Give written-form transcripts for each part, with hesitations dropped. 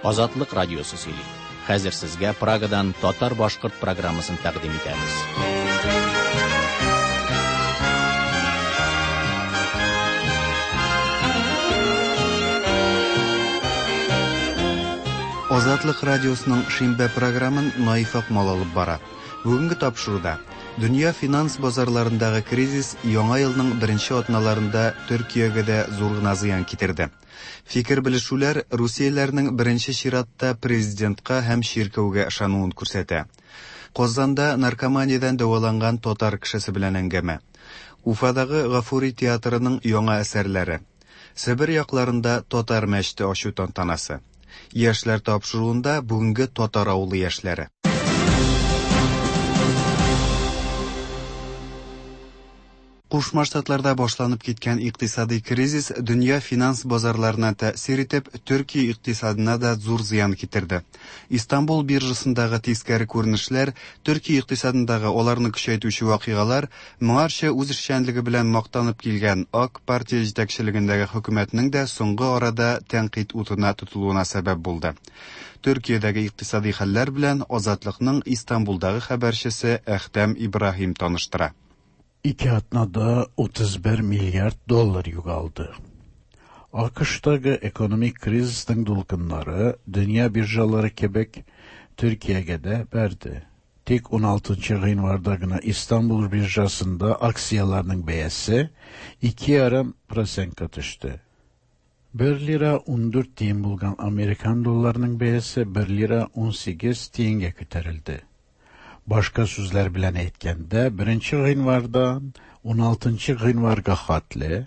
Azatlık Radyosu сөйли. Хәзер сезгә Прагадан татар-башкорт программасын тәкъдим итәбез. Азатлык радиосының шимбә программын Наиф Акмал алып бара. Бүгенге тапшыруда дөнья финанс базарларындагы кризис яңа елның беренче атналарында Төркиягә дә зур гына зыян китерде. Фикер белешүләр Русияләрнең беренче чиратта президентка һәм ширкәүгә ышануын күрсәтә. Казанда наркоманиядән дәваланган татар кешесе белән әңгәмә. Уфадагы Гафури театрының яңа әсәрләре. Себер якларында татар мәчете ачу тантанасы. Яшьләр тапшыруында бүгенге татар авылы яшьләре. Кушма Штатларда башланып киткән икътисади кризис дөнья финанс базарларына тәэсир итеп, Төркия икътисадына да зур зыян китерде. Истанбул биржасындагы тискәре күренешләр, Төркия икътисадындагы аларны көчәйтүче вакыйгалар моңарча үз эшчәнлеге белән мактанып килгән АК партия җитәкчелегендәге хөкүмәтнең дә соңгы арада тәнкыйть утына тотылуына сәбәп булды. Төркиядәге икътисади хәлләр белән Азатлыкның Истанбулдагы хәбәрчесе Әхтәм Ибраһим таныштыра. İki atnada 31 milyar dolar yugaldı. AQShdagi ekonomik krizisning dolqinlari dünya birjaları kebek Türkiye'ye de verdi. Tek 16 yanvardagina İstanbul birjasında aksiyalarning beyesi 2,5% düştü. 1 lira 14 tiyin bulgan Amerikan dolarının beyesi 1 lira 18 tiyinge köterildi. Başka sözler bilen etkende 1. yanvardan 16. yanvarga hatli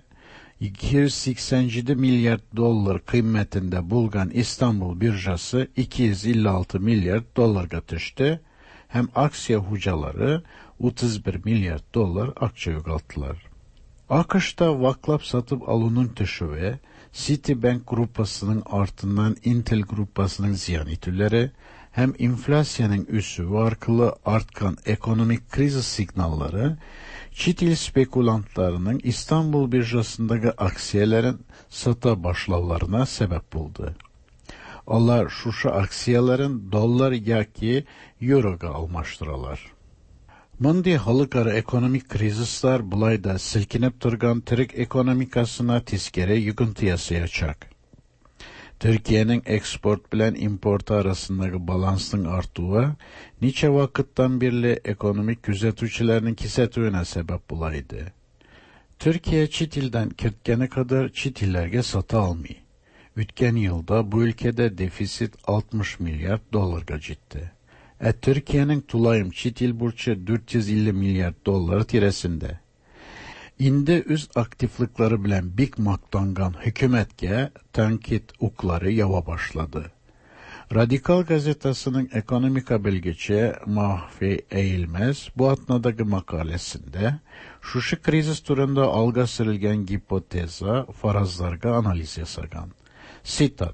287 milyar dolar kıymetinde bulgan İstanbul birjası 256 milyar dolarga düştü. Hem aksiya hucaları 31 milyar dolar akça yogalttılar. AQSh'da vaklap satıp alunun düşüve, Citibank grupasının artından Intel grupasının ziyan itülleri, hem inflasyanın üssü arkalı artkan ekonomik kriz signalları, çit il spekulantlarının İstanbul birjasındaki aksiyelerin sata başlavlarına sebep buldu. Onlar şuşa aksiyelerin dolar yaki euroga almaştıralar. Mundi halkara ekonomik krizisler bulayda silkinip turgan Türk ekonomikasına tiskere yıkıntıya sayacak. Türkiye'nin eksport bilen import arasındaki balansın arttığı, niçe vakıttan birli ekonomik gözetüçülerinin kisetüğüne sebep bulaydı. Türkiye çit ilden kirtkene kadar çit illerge satı almıyor. Ütken yılda bu ülkede defisit 60 milyar dolarga ciddi. Türkiye'nin tulayım çit il burçı 450 milyar dolar tiresinde. İndi üz aktiflikleri bilen big maktangan hükümetke tenkit ukları yava başladı. Radikal gazetasının ekonomika bilgiçi Mahfi Eğilmez bu atnadaki makalesinde şuşu krizis turunda alga sürülgen hipoteza farazlarga analiz yasagan. Sitat.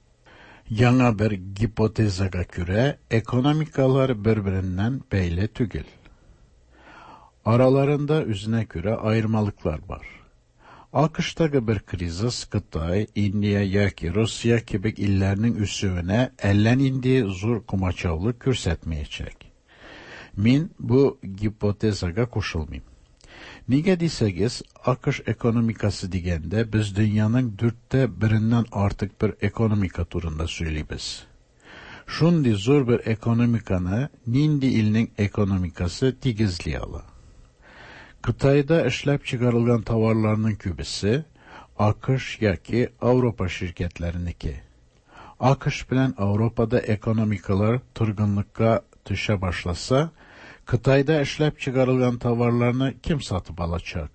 Yana bir hipotezaga göre ekonomikalar birbirinden beyle tügül. Aralarında üzüne göre ayrımalıklar var. AQShdagi bir krizis Kıtay, Indiya yaki Rusya gibi illerinin üssüne ellen indiği zor kumaçavlık körsetmeyecek. Min bu hipotezaga koşulmayayım. Niye desegiz, AQSh ekonomikası digende biz dünyanın 1/4 artık bir ekonomika turunda söyleyibiz. Şundi zor bir ekonomikanı nindi ilinin ekonomikası tigizliyalı. Kıtayda işlep çıkarılgan tavarlarının kübisi, AQSh yaki Avrupa şirketleriniki. AQSh bilen Avrupa'da ekonomikalar tırgınlıkka düşe başlasa, Kıtayda işlep çıkarılgan tavarlarını kim satıp alacak?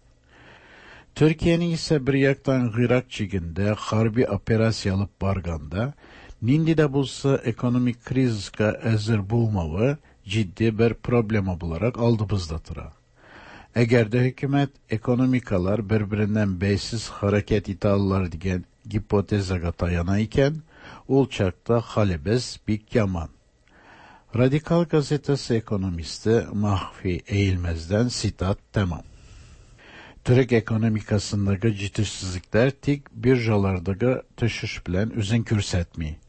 Türkiye'nin ise bir yaktan Irak çiginde harbi operasya alıp barganda, nindi de bulsa ekonomik krizga ezir bulmağı ciddi bir problem olarak aldığımızdatıra. Eğer de hükümet ekonomikalar birbirinden beysiz hareket italılar diyen hipotezaga dayanayken, ulçakta halibez bik yaman. Radikal gazetesi ekonomisti Mahfi Eğilmez'den sitat tamam. Türk ekonomikasındaki ciddisizlikler tik birjalardaki düşüş bilen üzün körsetmi.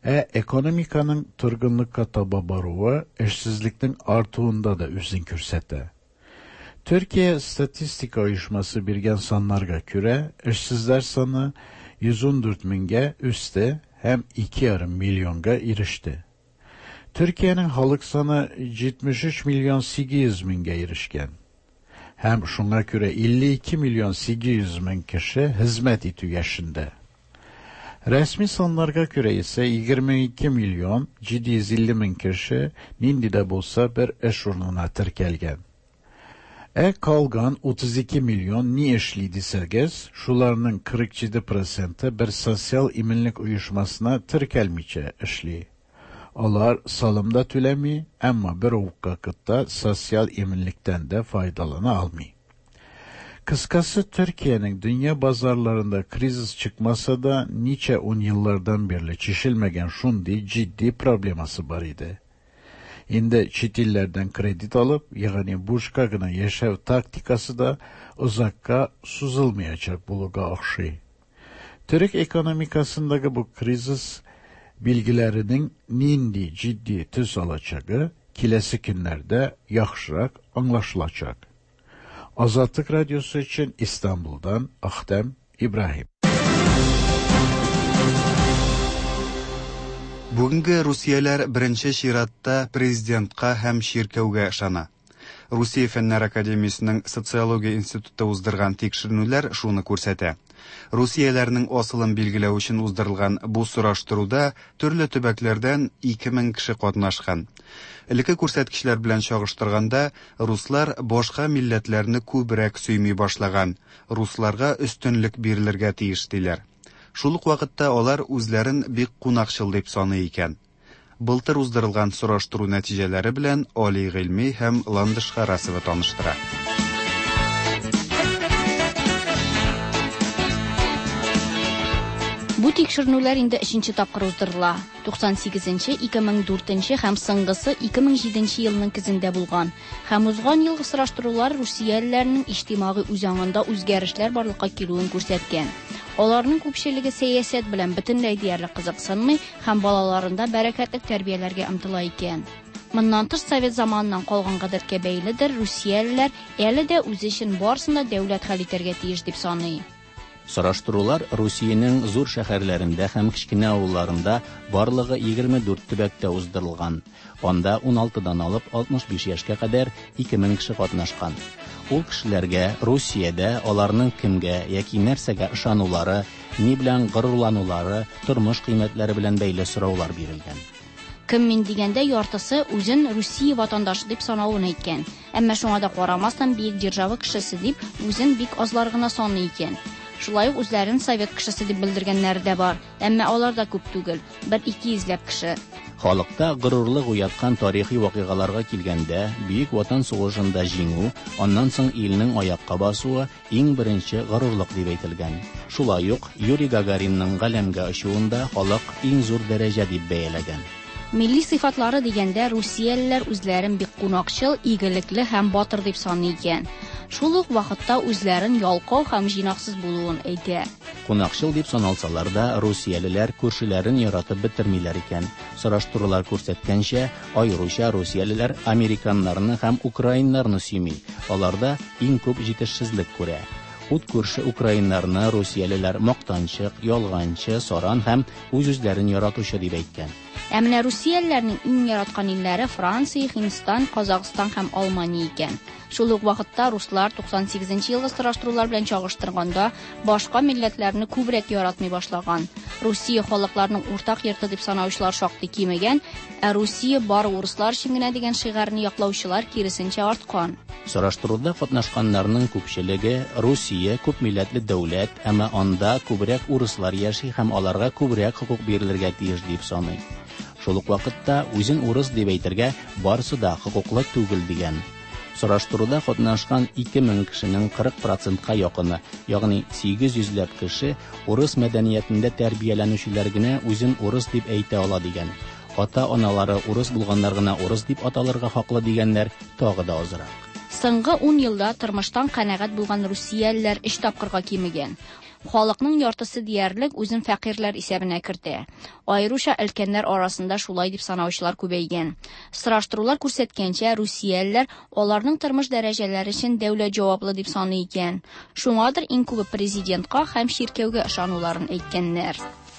Ekonomikaның тұрғынлыққа таба баруы işsizlikning artığında da üzün kürsete. Türkiye Statistika Uyuşması bergen sanlarga göre işsizler sanı 114 minge üstte hem 2,5 milyonga erişti. Türkiye'nin halk sanı 73 milyon 800 minge erişken. Hem şuna göre 52 milyon 800 min kişi hizmet etü yaşında. Resmi sanlarga göre ise 22 milyon 750 min kişi nindide bolsa bir iş urnuna tirkelgen. Kalgan 32 milyon ni işli desegez, şularının 47% bir sosyal iminlik uyuşmasına tirkelmiçe işli. Onlar salımda tülemi, ama bir vakıtta sosyal iminlikten de faydalana almı. Kıskası Türkiye'nin dünya pazarlarında krizis çıkmasa da nice 10 yıllardan beri çişilmegen şundi ciddi probleması var idi. Indi çitillerden kredi alıp, yani burçkagına yaşav taktikası da uzakka suzulmayacak buluga akşı. Türk ekonomikasındaki bu krizis bilgilerinin nindi ciddi tüs alacağı, kilesi günlerde yaxşırak anlaşılacak. Azadlık Radyosu için İstanbul'dan Ahtem İbrahim. Бүгінгі Rusiyalar birinchi şiratda prezidentqa hem şirkevge ышана. Rusiya Fenler Akademiyasының Sotsiologiya institutu uzdırgan tekşirnüler şunu ko'rsatadi. Rusiyalarning asılын belgileu için uzdırılgan bu suraştırуда türlü tübeklerden 2000 kişi qatnaşkan. Ilki ko'rsatkichlar bilan çağıştırganda Ruslar boshqa millatlarni ko'proq süymey başlagan. Ruslarga üstünlük berilirge tiyişdiler. Şuluk vaqtda olar o'zlarin bek qunaqchil deb sanay ekan. Былтыр uzdırılgan suraştırуу natijalari bilan Oliy ilmiy hem Landышqa rasıva tanıştıra. Bu tekşirnüler indi 3-nji tapqır uzdırıla. 98-nji, 2004-nji hem soňgysy 2007-nji ýylynyň kizinde bulgan. Hem uzgan ýylgy suraşdyrular Rusiýalılarning ijtimai uzanında özgerişler barlykka kelýän görsetken. Olaryň köpçiligi siýasat bilen bütünlei diýerlik gyzyksanmy, hem balalarynda bereketlik terbiýelerge ymtyla eken. Mundan tыш Sovet zamanyndan golgan gadatga beýlidir, Rusiýalılar äli-de öz işin barsynda döwlet hal eterge tiýiş dip sany. Suraştırular Rusiyanın zor şəhərlərində hem kiçkine avullarında barlığı 24 tübəkdə uzdırılgan. Onda 16'dan alıp 65 yaşqa kadar 2000 kişi qatnaşqan. Ol kişilerge Rusiyada olarının kimge yaki närsege ышанулары, ni bilen gururlanulары, turmuş kıymetleri bilen beýle sorawlar berilgen. Kim men digende yartısı özün Rusiya vatandaşı dip sanawyn eken. Emma şoňa da garamasdan bir держава kişisi dip özün bik azlargyna sany eken. Şulay özlerin Sovet kişisi dip bildirgenleri de var. Emma olar da köp tügül, 1-2 izlep kişi. Halykta gururlyk uyatkan tarihi wakygalarga kilgende, Büyük Vatan Soguşynda jiňu, ondan soň eliniň ayakka basygy iň birinçi gururlyk diп äýtilgen. Şulay ýok Yuri Gagarinning galemge aşuwynda halyk iň zor dereje diп beýlegen. Milli sıfatlary digende Rusiýalılar özlerin bik gunakçyl, igilikli hem batyr dip sanýan. Şuluk wagtda özlerin yalqaw hem jinaksız boluwyn äýtdi. Qunaqçıl dip sanalsalar da Rusiýalılar körşilerin yaratyp bitirmeýler eken. Suraşdyrular görsetkençe, aýrıça Rusiýalılar Amerikanlaryny hem Ukrainlaryny süýmey. Olarda iň köp җитешsizlik görä. Ут körşi Ukrainlaryny Rusiýalılar maqtançyk, ýalgançy, soran hem özlerini yaratuşy diп äýtgen. Emine Rusiýalılarning iň yaratgan illeri Fransiýa, Hindistan, Kazaqstan hem Almaniýa eken. Şuluk wagtda Ruslar 98-nji ýylgy suraşdyrular bilen çagıştyrganda başga milletlerini köbrek yaratmay başlagan. Rusiýa halklarynyň ortak ýerti dip sanawçylar şakdy kemegen, Rusiýa bar uruslar şiňine digen şygaryny ýaklawçylar kirisinçe artkan. Suraşdyruda gatnaşganlarynyň köpçiligi Rusiýa köp milletli döwlet, ama onda köbrek uruslar ýaşy hem alarga köbrek hukuk berilirge tiýiş dip sany. Şoluk wagtda özün urus diп äýterge barsy da hukukly tügül digen. Suraşdyruda gatnaşgan 2000 kişinin 40%-ga ýakyny, ýagny 800 kişi urus medeniýetinde terbiýelenýärlergine özün urus diп äýte ala digen. Ata-analary urus bulganlar gına urus diп atalarga hakly digenler tagy da azrak. Соңгы 10 елда тормыштан канәгать булган русиялеләр 3 тапкырга кимегән. Халыкның яртысы диярлек үзен фәкыйрьләр исәбенә кертә. Айрыша өлкәннәр арасында шулай дип санаучылар күбәйгән. Сораштырулар күрсәткәнчә, русиялеләр аларның тормыш дәрәҗәләре өчен дәүләт җаваплы дип саный икән. Шуңадыр иң күбе президентка һәм ширкәүгә ышануларын әйткәннәр.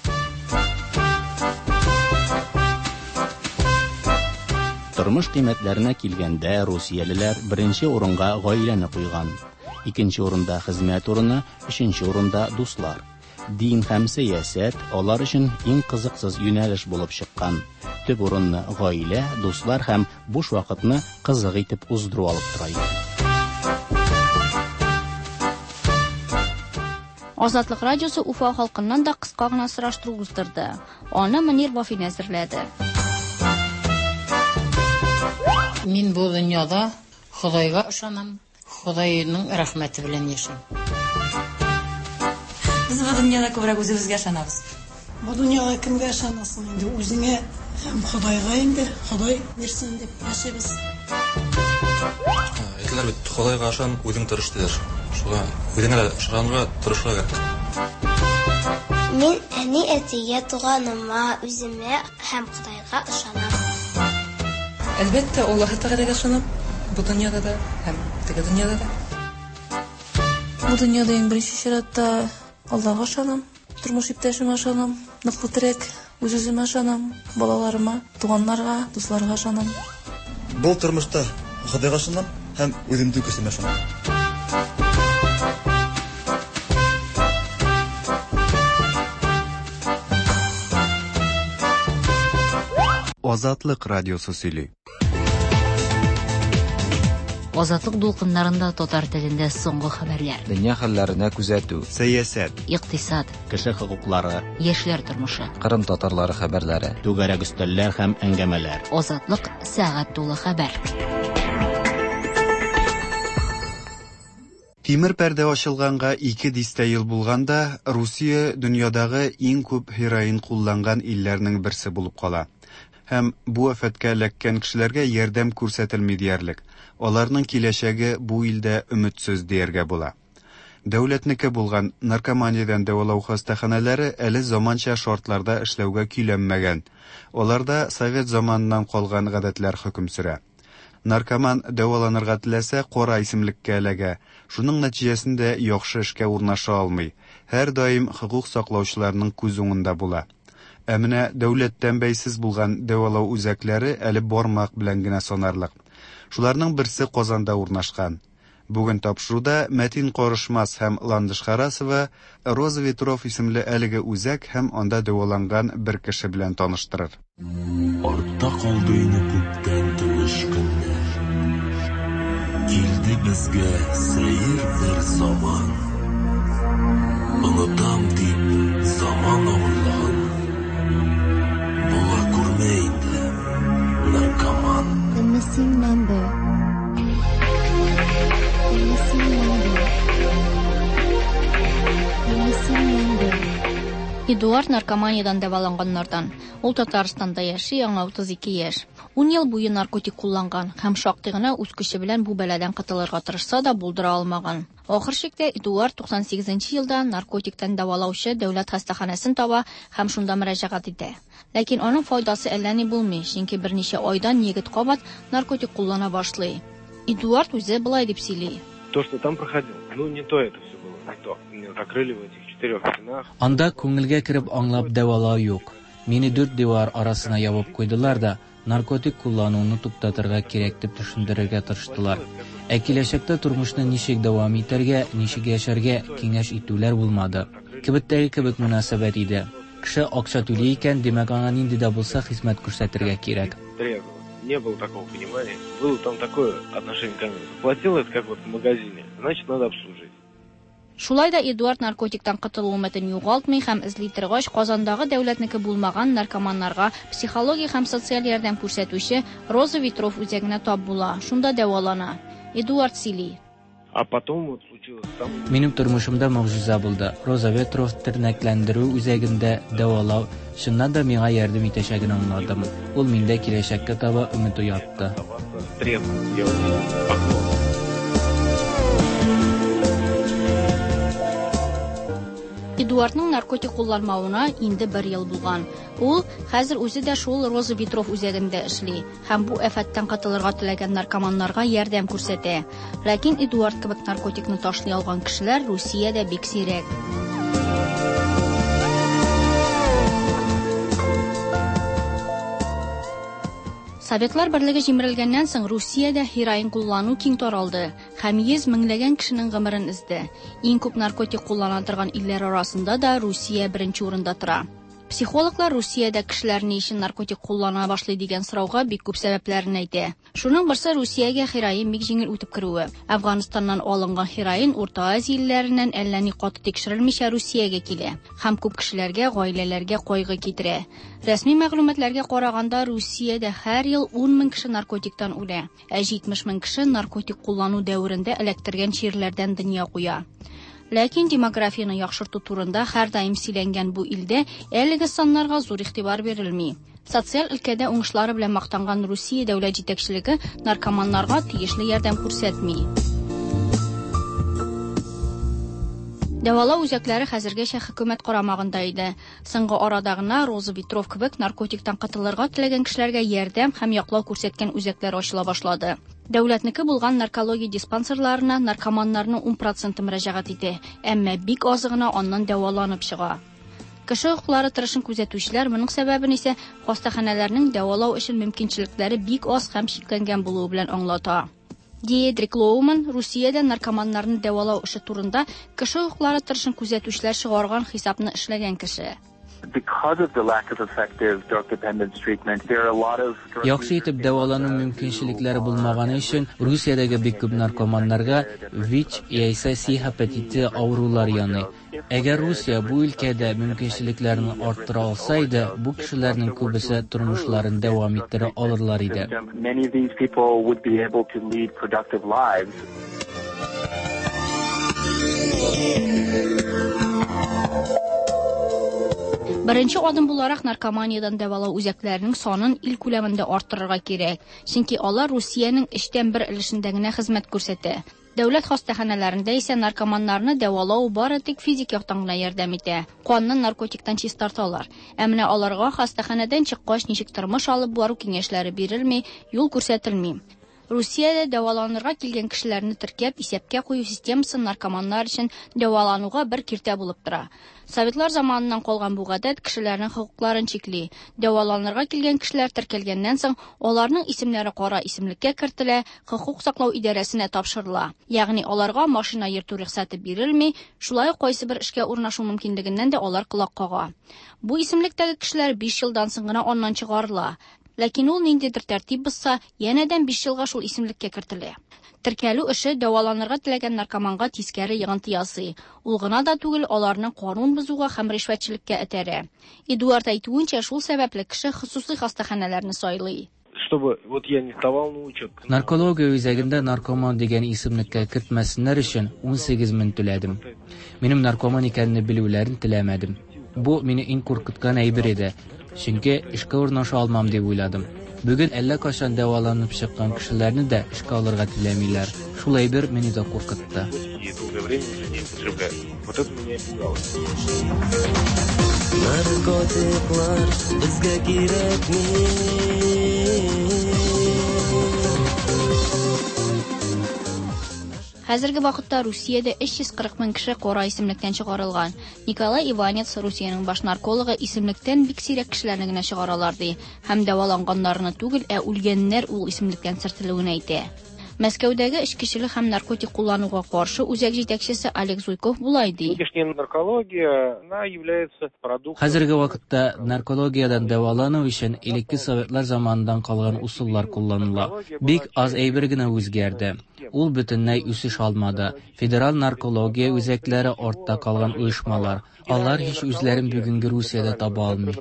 Тормыш кыйммәтләренә килгәндә, русиялеләр беренче урынга гаиләне куйган. Икенче урында хезмәт урыны, өченче урында дуслар. Дин һәм сәясәт алар өчен иң кызыксыз юнәлеш булып чыккан. Төп урынны гаилә, дуслар һәм буш вакытны кызык итеп уздыру алып тора иде. Азатлык радиосы Уфа халкыннан да кыска гына сораштыру уздырды. Аны Мөнир Вафин әзерләде. Мин бу дөньяда Худайга ышанам. Худайның рәхмәте белән яшәйм. Без бу дөньяда күбрәк үзебезгә ышанабыз. Бу дөньяга кемгә ышанасың инде? Үзеңә һәм Худайга инде. Худай бирсен дип яшәбез. Әйтләр бит, Худайга ышан, үзең тырыш диләр. Шуңа үзеңә ышанырга тырышырга кирәк. Мин әни-әтигә, туганыма, үземә һәм Худайга ышанам. Әлбәттә, Аллаһ Тәгаләгә ышанам. Бу дөньяда да һәм теге дөньяда да. Бу дөньяда иң беренче чиратта Аллаһка ышанам, тормыш иптәшемә ышанам, ныклы терәк, үз-үземә ышанам, балаларыма, туганнарга, дусларга ышанам. Бу тормышта Худайга ышанам һәм үземдә күсемә ышанам. Азатлык радиосы сөйли. Азатлык дулкыннарында татар телендә соңгы хәбәрләр. Дөнья хәлләренә күзәтү. Сәясәт, Иктисад, Кеше хокуклары, яшьләр тормышы. Кырым татарлары хәбәрләре. түгәрәк өстәлләр һәм әңгәмәләр. Азатлык сәгать тулы хәбәр. Тимер пәрдә ачылганга 2 дистә ел булганда, Русия дөньядагы иң күп героин кулланган илләрнең берсе булып кала. Һәм бу афәткә эләккән кешеләргә ярдәм күрсәтелми диярлек. Аларның киләчәге бу илдә өметсез дияргә була. Дәүләтнеке булган наркоманиядән дәвалау хастаханәләре әле заманча шартларда эшләүгә көйләнмәгән. Аларда совет заманынан калган гадәтләр хөкем сөрә. Наркоман дәваланырга теләсә, кара исемлеккә эләгә. Шуның нәтиҗәсендә яхшы эшкә урнаша алмый. Һәр даим хукук саклаучыларның күз уңында була. Ә менә дәүләттән бәйсез булган дәвалау үзәкләре әле бармак белән генә санарлык. Шуларның берсе Казанда урнашкан. Бүген тапшыруда Мәтин Карышмас һәм Ландыш Харасова Роза Ветров исемле әлеге үзәк һәм анда дәваланган бер кеше белән таныштырыр. Артта калды ине күптән тыныч көннәр. Килде безгә сәер бер заман. Онытам дип заман авырлыгын. Була күрмә инде наркоман. The missing number. The missing number. The missing number. Эдуард наркоманиядән дәваланганнардан. Ул Татарстанда яши, аңа 32 яшь. 10 ел буе наркотик кулланган һәм шактый гына үз көче белән бу бәладән котылырга тырышса да булдыра алмаган. Ахыр чиктә Эдуард 98 елда наркотиктан дәвалаучы дәүләт хастаханәсен таба һәм шунда мөрәҗәгать итә. Ләкин аның файдасы әллә ни булмый, чөнки берничә айдан егет кабат наркотик куллана башлый. Эдуард үзе булай дип сөйли. То, что там проходил, не то это все было, не то. Меня закрыли в этих 4 стенах. Анда күңелгә кереп аңлап дәвалау юк. Мине 4 дивар арасына ябып куйдылар да, наркотик куллануны туктатырга кирәк дип төшендерергә тырыштылар. Ә киләчәктә тормышны ничек дәвам итәргә, ничек яшәргә киңәш итүләр булмады. Кибеттәге кебек мөнәсәбәт иде. Кеше акча түли икән, димәк аңа нинди дә булса хезмәт күрсәтергә кирәк. Не было такого понимания. Было там такое отношение ко мне. Заплатил это как вот в магазине, значит надо обслужить. Шулай да Эдуард наркотиктан котылу өметін югалтмый һәм эзли торгач Казандагы дәүләтнеке булмаган наркоманнарга психология һәм социаль ярдәм күрсәтүче Роза Ветров үзәгенә тап була. Шунда дәвалана. Эдуард сөйли. А потом вот случилось там. Минем тормышымда могҗиза булды. Роза Ветров тернәкләндерү үзәгендә дәвалау шуннан да миңа ярдәм итәчәген аңладым. Ул миндә киләчәккә таба өмет уятты. Эдуардның наркотик кулланмавына инде 1 ел булган. Ул хәзер үзе дә шул Роза Ветров үзәгендә эшли һәм бу афәттән котылырга теләгән наркоманнарга ярдәм күрсәтә. Ләкин Эдуард кебек наркотикны ташлый алган кешеләр Русиядә бик сирәк. Советлар берлеге җимерелгәннән соң Русиядә heroin куллану киң таралды һәм 100 меңләгән кешенең гомерен изде. Иң күп наркотик куллана торган илләр арасында да Русия беренче урында тора. Психологлар Русиядә кешеләр ни өчен наркотик куллана башлый дигән сорауга бик күп сәбәпләрен әйтә. Шуның берсе Русиягә heroin бик җиңел үтеп керүе. Әфганстаннан алынган heroin Урта Азия илләреннән әллә ни каты тикшерелмичә Русиягә килә һәм күп кешеләргә, гаиләләргә кайгы китерә. Рәсми мәгълүматларга караганда Русиядә һәр ел 10 мең кеше наркотиктан үлә, 70 мең кеше наркотик куллану дәверендә эләктергән чирләрдән дөнья куя. Ләкин демографияны яхшырту турында һәр даим сөйләнгән бу илдә әлеге саннарга зур игътибар бирелми. Социаль өлкәдә уңышлары белән мактанган Русия дәүләт җитәкчелеге наркоманнарга тиешле ярдәм күрсәтми. Дәвалау үзәкләре хәзергәчә хөкүмәт карамагында иде. Соңгы арада гына Роза Ветров кебек наркотиктан котылырга теләгән кешеләргә ярдәм һәм яклау күрсәткән үзәкләр ачыла башлады. Дәүләтнеке булган наркология диспансерларына наркоманнарның 10% мөрәҗәгать итә, әмма бик азы гына аннан дәваланып чыга. Кеше хукуклары тырышын күзәтүчеләр моның сәбәбен исә хастаханәләрнең дәвалау өчен мөмкинчелекләре бик аз һәм чикләнгән булуы белән аңлата. Диедрик Лоуман Русиядә наркоманнарны дәвалау эше турында кеше хукуклары тырышын күзәтүчеләр чыгарган хисапны эшләгән кеше. Яхшы итеп дәвалану мөмкинчелекләре булмаганы өчен Русиядәге бик күп наркоманнарга ВИЧ яисә С гепатиты авырулар яный. Әгәр Русия бу өлкәдә мөмкинчелекләрне арттыра алса иде, бу кешеләрнең күбесе тормышларын дәвам иттерә алырлар иде. Беренче адым буларак наркоманиядән дәвалау үзәкләренең санын ил күләмендә арттырырга кирәк, чөнки алар Русиянең 3/1 өлешендә генә хезмәт күрсәтә. Дәүләт хастаханәләрендә исә наркоманнарны дәвалау бары тик физик яктан гына ярдәм итә. Канны наркотиктан чистарталар. Ә менә аларга хастаханәдән чыккач ничек тормыш алып бару киңәшләре бирелми, юл күрсәтелми. Русиядә дәваланырга килгән кешеләрне теркәп, исәпкә кую системасы наркоманнар өчен дәвалануга бер киртә булып тора. Советлар заманыннан калган бу гадәт кешеләрнең хокукларын чикли. Дәваланырга килгән кешеләр теркәлгәннән соң аларның исемнәре кара исемлеккә кертелә, хокук саклау идарәсенә тапшырыла. Ягъни аларга машина йөртү рөхсәте бирелми, шулай кайсы бер эшкә урнашу мөмкинлегеннән дә алар колак кага. Бу исемлектәге кешеләр 5 елдан соң гына аннан чыгарыла. Ләкин ул ниндидер тәртип булса, янәдән 5 елга шул исемлеккә кертелә. Теркәлү эше дәваланырга теләгән наркоманга тискәре йогынты ясый. Ул гына да түгел, аларның канун бозуга һәм ришвәтчелеккә этәрә. Эдуард әйтүенчә, шул сәбәпле кеше хусусый хастаханәләрне сайлый. Наркология үзәгендә наркоман дигән исемлеккә кертмәсеннәр өчен 18 мең түләдем. Минем наркоман икәнне белүләрен теләмәдем. Бу мине иң куркыткан әйбер иде. Чөнки эшкә урнаша алмам дип уйладым. Бүген әллә кашан дәваланып чыккан кешеләрне дә эшкә алырга теләмиләр. Шул әйбер мине дә куркытты. Наркотиклар безгә кирәкми. Хәзерге вакытта Русиядә 340 мең кеше кара исемлектән чыгарылган. Николай Иванец, Русиянең баш наркологы, исемлектән бик сирәк кешеләрне генә чыгаралар ди. Һәм дәваланганнарны түгел, ә үлгәннәр ул исемлектән сөртелүен әйтә. Мәскәүдәге эшкечелек һәм наркотик куллануга каршы үзәк җитәкчесе Олег Зуйков булай ди. Хәзерге вакытта наркологиядан дәвалану өчен элекке советлар заманыннан калган усуллар кулланыла. Бик аз әйбер генә үзгәрде. Ул бөтенләй үсеш алмады. Федераль наркология үзәкләре артта калган оешмалар. Алар һич үзләрен бүгенге Русиядә таба алмый.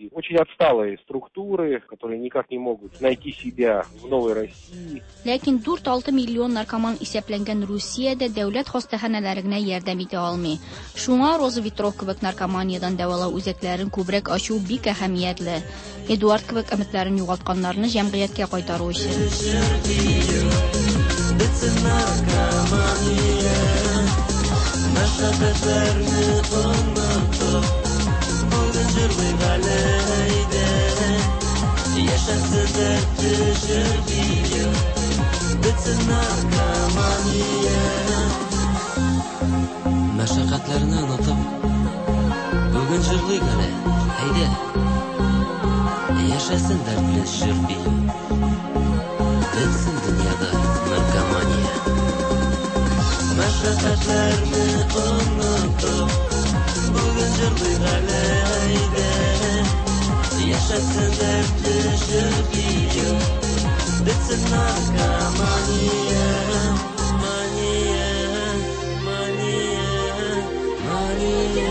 Ләкин 4-6 миллион наркоман исәпләнгән Русиядә дәүләт хастаханәләренә ярдәм итә алмый. Шуңа Роза Ветров кебек наркоманиядән дәвалау үзәкләрен күбрәк ачу бик әһәмиятле. Эдуард кебек өметләрен югалтканнарны җәмгыятькә кайтару өчен. Narkomania, naša җырлыйк әле әйдә, яшәсен дәртле җыр бию, бетсен наркомания. Мәшәкатьләрне онытып, бүген җырлыйк әле әйдә, яшәсен дәртле җыр бию, бетсен дөньяда наркомания. Мәшәкатьләрне онытып, бүген җырлыйк әле әйдә, яшәсен дәртле җыр бию, бетсен наркомания. Мания, мания, мания.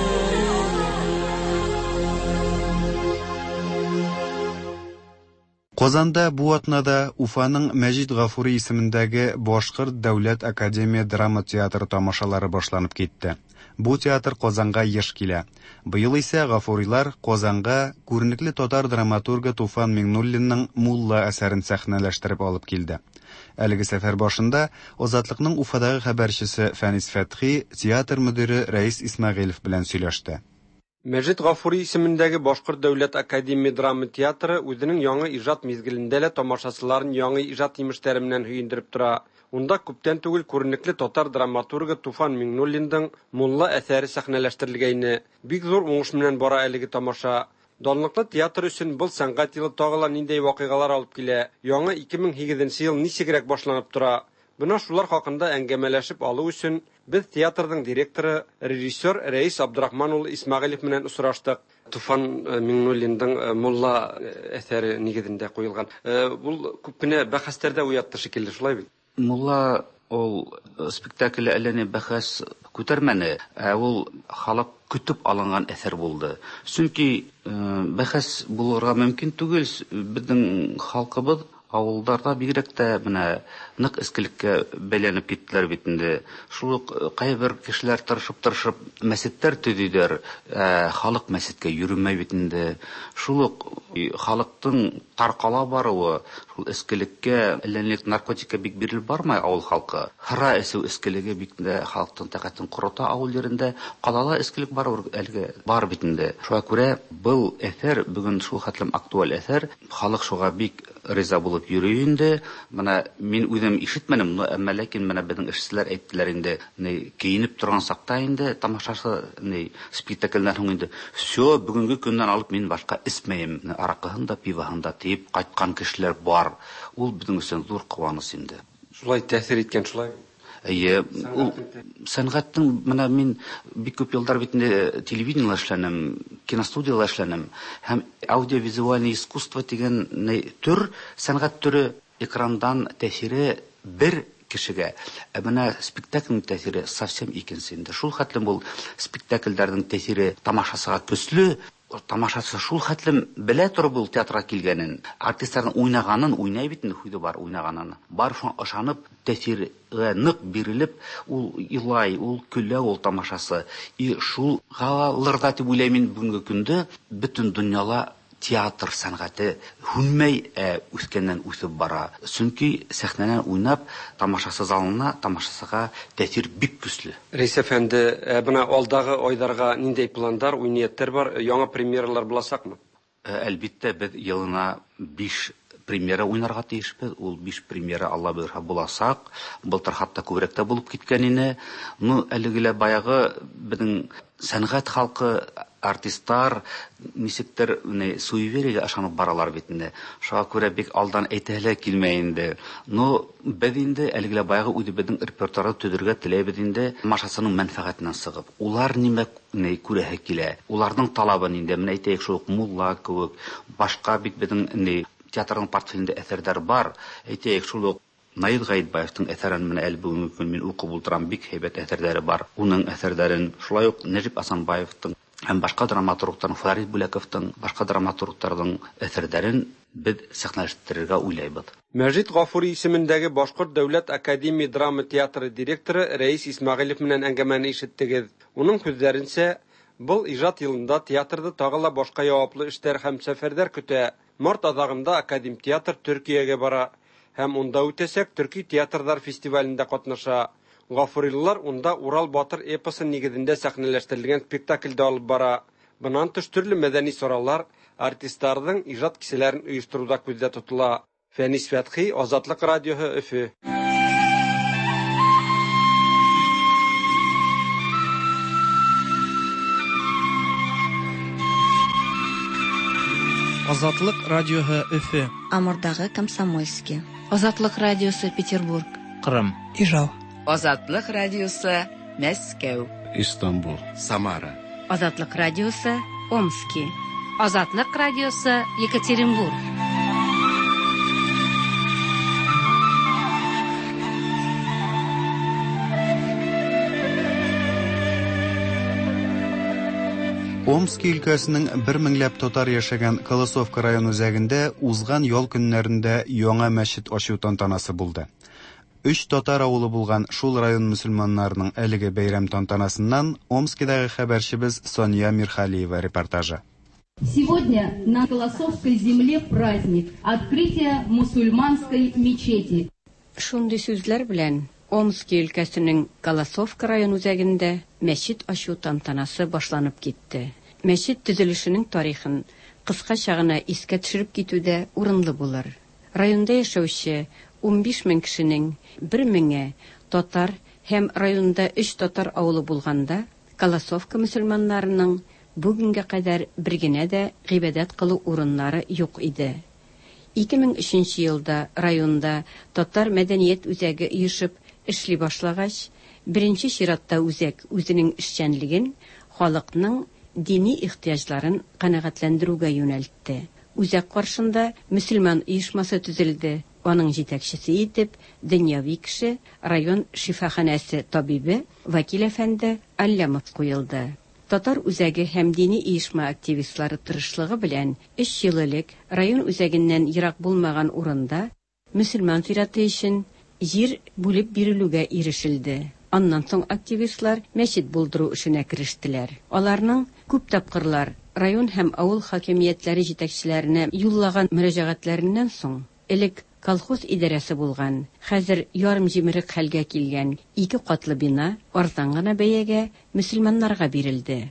Казанда бу атнада Уфаның Мәҗит Гафури исемендәге Башкорт дәүләт академия драма театры тамашалары башланып китте. Бу театр Казанга еш килә. Быел исә Гафурилар Казанга күренекле татар драматургы Туфан Миңнуллинның Мулла әсәрен сәхнәләштереп алып килде. Әлеге сәфәр башында Азатлыкның Уфадагы хәбәрчесе Фәнис Фәтхи театр мөдире Рәис Исмәгыйлов белән сөйләште. Мәҗит Гафури исемендәге Башкорт дәүләт академия драма театры үзенең яңа иҗат мизгелендә лә тамашачыларын яңа иҗат имештәре белән һөендереп тора. Унда күптән түгел күренекле татар драматургы Туфан Миңнуллинның Мулла әсәре сәхнәләштерелгәйне. Бик зур уңыш белән бара әлеге тамаша. Данлыклы театр өчен был сәнгать елы тагыла ниндәй вакыйгалар алып килә? Яңа 2008 ел ничегрәк башланып тора? Бына шулар хакында әңгәмәләшеп алу өчен без театрның директоры, режиссер Рәис Абдрахман улы Исмәгыйлов белән очраштык. Туфан Миңнуллинның Мулла әсәре нигезендә куелган. Бу күп кенә бәхәсләрдә уятты шикелле, шулай бит? Мулла ул спектакль әлләне бәхәс күтәрмәне, ул халык көтеп алынган әсәр булды. Чөнки бәхәс булырга мөмкин түгел, безнең халкыбыз авылдарда бигрәк тә менә нык эскелеккә бәйләнеп киттеләр бит инде. Шул ук кайбер кешеләр тырышып мәсҗидләр төзүдәр, халык мәсҗидкә йөрмәй бит инде. Шул ук халыктың таркала баруы, шул эскелеккә әлләнелек наркотикка бик бирелеп бармай авыл халкы. Хара эсү эскелеге бик тә халыктың тәкатен курыта авыл җирендә, калала эскелек бар әлегә бар бит инде. Шуңа күрә был әсәр бүген шул хәтлем актуаль әсәр, халык шуга бик риза булып йөри инде. Менә мин үзем ишетмәдем, әмма ләкин менә безнең эшчеләр әйттеләр инде, киенеп торган сакта инде тамашасы спектакльләр соң инде. Всё, бүгенге көннән алып мин башка эсмәем. Аракыһын да, пиваһын да тиеп кайткан кешеләр бар. Ул безнең өчен зур куаныч инде. Шулай тәэсир иткән шулай. Сәнгатьтең менә мин бик күп еллар бит инде телевидениедә эшләнем, киностудиядә эшләнем һәм аудиовизуальное искусство дигән төр сәнгать төре экрандан тәэсире бер кешегә, менә спектакльнең тәэсире совсем икенче инде. Шул хәтлем бул спектакльләрнең тәэсире тамашасыга көчле. Тамашасы шул хәтлем белә торып бул театрга килгәнен, артистларның уйнаганын уйнай бит инде, хуйды бар уйнаганын. Бар шуңа ышанып, тәэсиргә нык бирелеп, ул илай, ул көлә, ул тамашасы. И шул галалырда дип уйлыйм мин бүгенге көндә бөтен дөньяла театр сәнгате хүнмәй үскәннән үсеп бара. Чөнки сәхнәдән уйнап, тамашасы залына, тамашасыга тәэсир бик көчле. Рәис әфәнде, бына алдагы айдарга ниндәй пландар, уйнияттар бар, яңа премьералар буласакмы? Әлбәттә, без елына 5 премьера уйнарга тиешбез. Ул 5 премьера Алла бирһә буласак, былтыр хатта күбрәк тә булып киткән ине. Әлегелә баягы безнең сәнгать халкы артистлар ничектер суевериягә ышанып баралар бит инде. Шуңа күрә бик алдан әйтәләр килмәй инде. Без инде әлегә баягы үзебезнең репертуарны төзергә теләйбез инде, машасының мәнфәгатеннән сыгып. Улар нимә күрәһе килә? Уларның талабын инде менә әйтәйек, шул Мулла кебек, башка бик безнең театрның портфелендә әсәрләр бар. Әйтәйек, шул Наил Гаитбаевның әсәрен менә әлбәттә мөмкин мин укып булдырам, бик һәйбәт әсәрләре бар. Уның әсәрләрен, шулай ук Нәҗип Асанбаевның һәм башка драматургларның, Фарид Бүләковның, башка драматургларның әсәрләрен без сәхнәләштерергә уйлайбыз. Мәҗит Гафури исемендәге Башкорт дәүләт академия драма театры директоры Рәис Исмәгыйлов белән әңгәмәне ишеттегез. Уның сүзләренчә, был иҗат елында театрда тагыла башка яваплы эшләр һәм сәфәрләр көтә. Март азагында Академ театр Төркиягә бара һәм унда үтәсәк Төрки театрдар фестивалендә катнаша. Гафурилылар унда Урал батыр эпосы нигезендә сәхнәләштерелгән спектакльдә алып бара. Bundan тыш төрле мәдәни сораулар артистларның иҗат киселәрен оештыруда күздә тотыла. Фәнис Фәтхи, Азатлык радиоһы, Өфе. Азатлык радиоһы, Өфе. Амурдагы Комсомольский. Азатлык радиосы, Петербург. Кырым. Ижау. Азатлык радиосы, Мәскәү. Истанбул. Самара. Азатлык радиосы, Омский. Азатлык радиосы, Екатеринбург. Омский өлкәсенең 1000 татар яшәгән Колосовка район үзәгендә узган ял көннәрендә яңа мәчет ачу тантанасы булды. 3 татар авылы булган шул район мөселманнарының әлеге бәйрәм тантанасыннан Омскидагы хәбәрчебез Соня Мирхалиева репортажы. Сегодня на Колосовской земле праздник открытия мусульманской мечети. Шундый сүзләр белән Омский өлкәсенең Колосовка район үзәгендә мәчет ачу тантанасы башланып китте. Мәчет төзелешенең тарихын кыскача гына искә төшереп китүдә урынлы булыр. Районда яшәүче 15 мең кешенең 1000 татар һәм районда 3 татар авылы булганда, Колосовка мөселманнарының бүгенгә кадәр бер генә дә гыйбадәт кылу урыннары юк иде. 2003 елда районда татар мәдәният үзәге оешып эшли башлагач, беренче чиратта үзәк үзенең эшчәнлеген халыкның дини ихтиҗларын канәгатьләндерүгә юнәлтте. Үзәк каршында мөселман оешмасы төзелде. Аның җитәкчесе итеп дөньяви кеше, район шифаханәсе табибы Вакил әфәнде Аллямов куелды. Татар үзәге һәм дини оешма активистлары тырышлыгы белән 3 ел элек район үзәгеннән ерак булмаган урында мөселман зираты өчен җир бүлеп бирелүгә ирешелде. Аннан соң активистлар мәчет булдыру эшенә керештеләр. Аларның күп тапкырлар район һәм авыл хакимиятләре җитәкчеләренә юллаган мөрәҗәгатьләреннән соң элек колхоз идарәсе булган, хәзер ярым җимерек хәлгә килгән 2 катлы бина арзан гына бәягә мөселманнарга бирелде.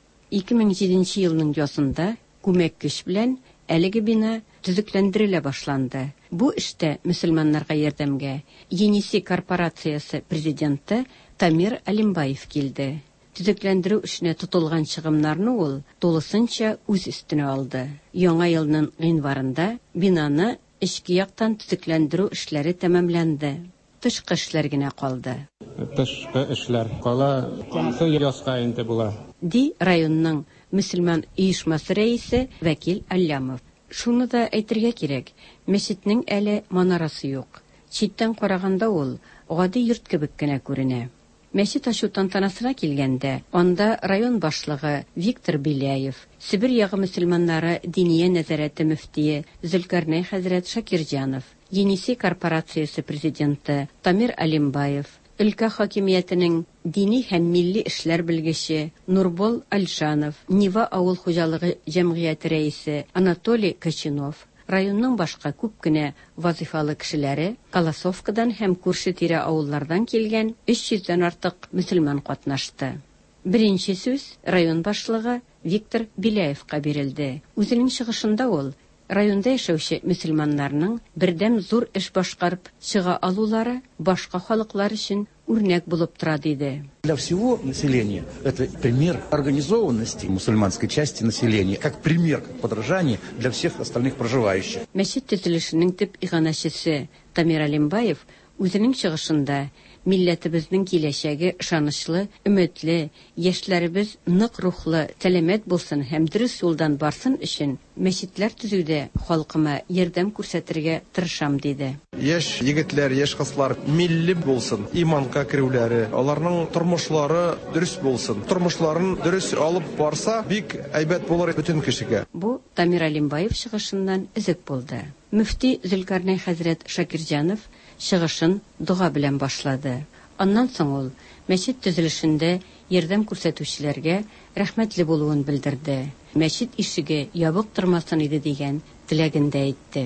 2007 елның язында күмәк көч белән әлеге бина төзекләндерелә башланды. Бу эштә мөселманнарга ярдәмгә Енисей корпорациясе президенты Тамир Алимбаев килде. Төзекләндерү эшенә тотылган чыгымнарны ул тулысынча үз өстенә алды. Яңа елның гыйнварында бинаны эчке яктан төзекләндерү эшләре тәмамланды. Тышкы эшләр генә калды. Тышкы эшләр кала язга инде була. Ди районның мөселман оешмасы рәисе Вакил Аллямов. Шуны да әйтергә кирәк, мәчетнең әле манарасы юк. Читтән караганда ул гади йорт кебек кенә күренә. Мәчет ачу тантанасына килгәндә, анда район башлыгы Виктор Беляев, Сибир ягы мөселманнары диния нәзарәте мөфтие Зөлкарнәй хәзрәт Шакирҗанов, Енисей корпорациясе президенты Тамир Алимбаев, өлкә хакимиятенең дини һәм милли эшләр белгече Нурбол Альшанов, Нива авыл хуҗалыгы җәмгыяте рәисе Анатолий Кочинов, районның башка күп кенә вазифалы кешеләре, Колосовкадан һәм күрше-тирә авыллардан килгән 300-дән артык мөселман катнашты. Беренче сүз район башлыгы Виктор Беляевка бирелде. Үзенең чыгышында ул районда яшәүче мөселманнарның бердәм зур эш башкарып чыга алулары башка халыклар өчен үрнәк булып тора диде. Для всего населения это пример организованности мусульманской части населения, как пример подражания для всех остальных проживающих. Мәчет төзелешенең төп иганәчесе Тамир Алимбаев үзенең чыгышында милләтебезнең киләчәге ышанычлы, өметле, яшьләребез нык рухлы, сәламәт булсын һәм дөрес юлдан барсын өчен мәчетләр төзүдә халкыма ярдәм күрсәтергә тырышам диде. Яшь егетләр, яшь кызлар милли булсын, иманга керүләре, аларның тормышлары дөрес булсын. Тормышларын дөрес алып барса, бик әйбәт булыр бөтен кешегә. Бу Тамир Алимбаев чыгышыннан үзек булды. Мөфти Зөлкарнәй хәзрәт Шакирҗанов чыгышын дуга белән башлады. Аннан соң ул мәчет төзелешендә ярдәм күрсәтүчеләргә рәхмәтле булуын белдерде. Мәчет ишеге ябык тормасын иде дигән теләген дә әйтте.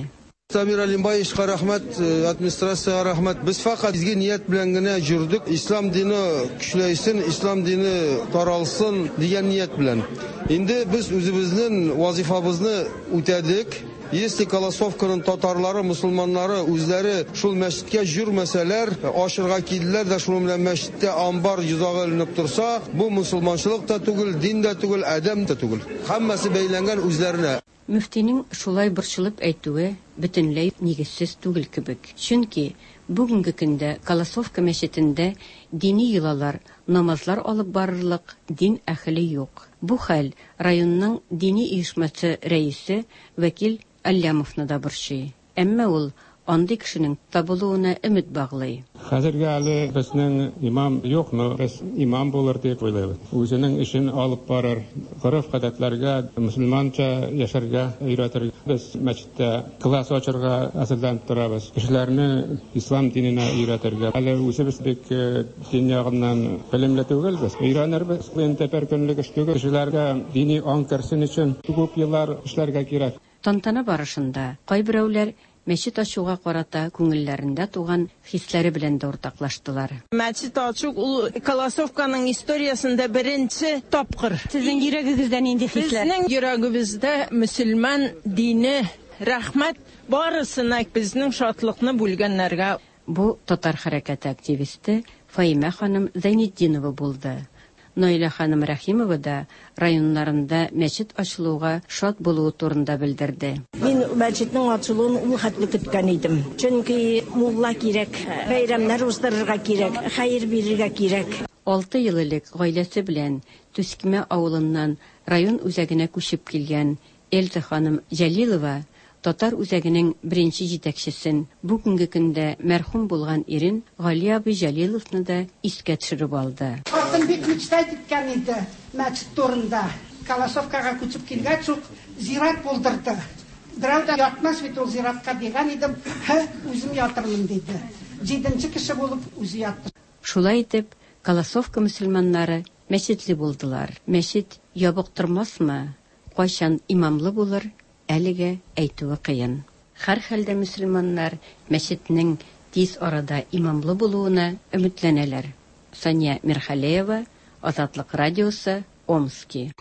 Самир Алимбаевичка рахмат, администрацияга рахмат. Без фақат изге ният белән генә жүрдек. Ислам дине көчләйсен, ислам дине таралсын дигән ният белән. Инде без үзебезнең вазифабызны үтәдек. Если Колосовканың татарлары, мусульманнары үзләре шул мәчеткә жүрмәсәләр, ашырга килделәр дә шул белән мәчеттә амбар йозагы эленеп торса, бу мусульманчылык та түгел, дин дә түгел, адәм дә түгел. Һәммәсе бәйләнгән үзләренә. Мөфтинең шулай борчылып әйтүе бөтенләй нигезсез түгел кебек. Чөнки бүгенге көндә Колосовка мәчетендә дини йолалар, намазлар алып барырлык дин әһеле юк. Бу хәл районның дини оешмасы рәисе Вәкил Аллямовны да борчый. Әмма ул андый кешенең табылуына өмет баглый. Хәзергә әле безнең имам юкмы, без имам булыр дип уйлыйбыз. Үзенең эшен алып барыр, гореф-гадәтләргә, мусульманча яшәргә өйрәтер. Без мәчеттә класс ачарга әзерләнеп торабыз. Кешеләрне ислам диненә өйрәтергә. Әле үзебез бик дин ягыннан белемле түгелбез. Өйрәнербез. Инде бер көнлек эш түгел. Кешеләргә дини аңкырсын өчен күп еллар эшләргә кирәк. Тантана барышында кайберәүләр мәчет ачуга карата күңелләрендә туган хисләре белән дә уртаклаштылар. Мәчет ачу ул Колосовканың историясында беренче тапкыр. Сезнең йөрәгегездә нинди хисләр? Безнең йөрәгебездә мөселман дине, рәхмәт барысына безнең шатлыкны бүлгәннәргә. Бу татар хәрәкәте активисты Фаима ханым Зайнетдинова булды. Наиля ханым Рәхимова да районнарында мәчет ачылуга шат булуы турында белдерде. Мин мәчетнең ачылуын ул хәтле көткән идем. Чөнки мулла кирәк, бәйрәмнәр уздырырга кирәк, хәер бирергә кирәк. 6 ел элек гаиләсе белән Төскемә авылыннан район үзәгенә күчеп килгән Эльза ханым Җәлилова татар үзәгенең беренче җитәкчесен, бүгенге көндә мәрхүм булган ирен Гали абый Җәлиловны да искә төшереп алды. Атын бик мечтать иткән иде мәчет турында. Колосовкага күчеп килгәч үк зират булдырды. Берәү дә ятмас бит ул зиратка дигән идем. Үзем ятырмын диде. 7нче кеше булып үзе ятты. Шулай итеп, Колосовка мөселманнары мәчетле булдылар. Мәчет ябык тормасмы? Кайчан имамлы булыр? Әлегә әйтүе кыен. Һәр хәлдә мөселманнар мәчетнең тиз арада имамлы булуына өметләнәләр. Сания Мирхалеева, Азатлык радиосы, Омский.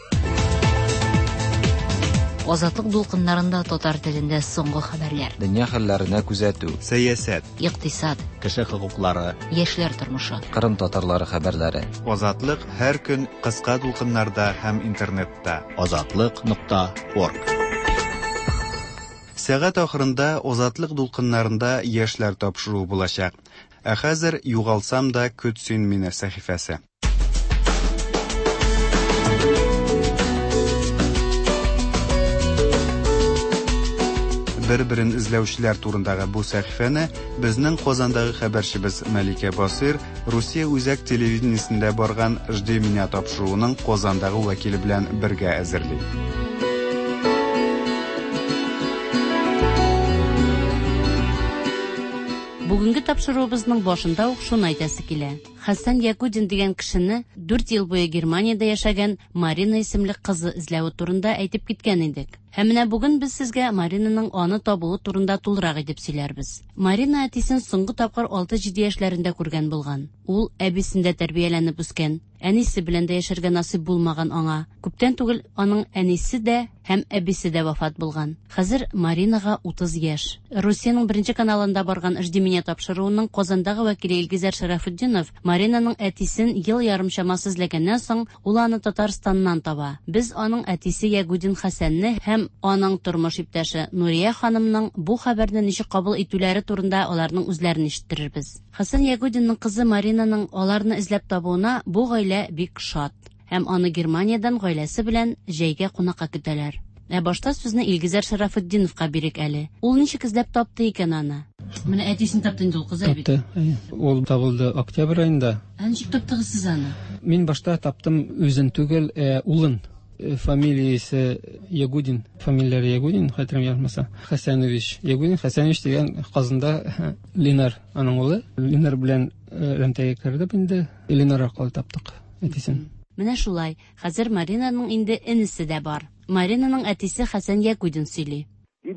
Азатлык дулкыннарында татар телендә соңгы хәбәрләр. Дөнья хәлләренә күзәтү, сәясәт, Иктисад, кеше хокуклары, яшьләр тормышы. Кырым татарлары хәбәрләре. Азатлык һәр көн кыска дулкыннарда һәм интернетта. Азатлык.org. Сәгать ахырында Азатлык дулкыннарында яшьләр тапшыру булачак. Ә хәзер югалсам да көтсен мине сәхифәсе. Бер-берен эзләүчеләр турындагы бу сәхифәне безнең Казандагы хәбәрчебез Мәликә Басир Русия үзәк телевидениесендә барган «Жди меня» тапшыруының Казандагы вәкиле белән бергә әзерли. Бүгенге тапшыруыбызның башында ук шуны әйтәсе килә. Хәсән Ягудин дигән кешене 4 ел буе Германиядә яшәгән Марина исемле кызы эзләү турында әйтеп киткән идек. Һәм менә бүген без сезгә Маринаның аны табуы турында тулырак итеп сөйләрбез. Марина әтисен соңгы тапкыр 6-7 яшьләрендә күргән булган. Ул әбисендә тәрбияләнеп үскән. Әнисе белән дә яшәргә насыйп булмаган аңа. Күптән түгел аның әнисе дә һәм әбисе дә вафат булган. Хәзер Маринага 30 яшь. Русиянең беренче каналында барган «Жди меня» тапшыруының Казандагы вәкиле Илгизәр Шарафутдинов Маринаның әтисен ел ярым чамасы эзләгәннән соң ул аны Татарстаннан таба. Без аның әтисе Ягудин Хәсәнне һәм аның тормыш иптәше Нурия ханымның бу хәбәрне ничек кабул итүләре турында аларның үзләрен ишеттерербез. Хәсән Ягудинның кызы Маринаның аларны эзләп табуына бу гаилә бик шат. Һәм аны Германиядән гаиләсе белән җәйгә кунакка көтәләр. Ә башта сүзне Илгизәр Шарафутдиновка бирик әле. Ул ничек эзләп тапты икән аны? Менә әтисен тапты инде ул кыз бит. Тапты. Ул табылды октябрь айында. Ничек таптыгыз сез аны? Мин башта таптым үзен түгел, улын. Фамилиясе Ягудин, фамилияләре Ягудин, хәтерем ятмаса. Хәсәнович. Ягудин Хәсәнович дигән Казанда Ленар аның улы. Ленар белән Рәмтәгә кертеп инде Ленар аркылы таптык әтисен. Менә шулай. Хәзер Маринаның инде энесе дә бар. Маринаның әтисе Хәсән Ягудин сөйли.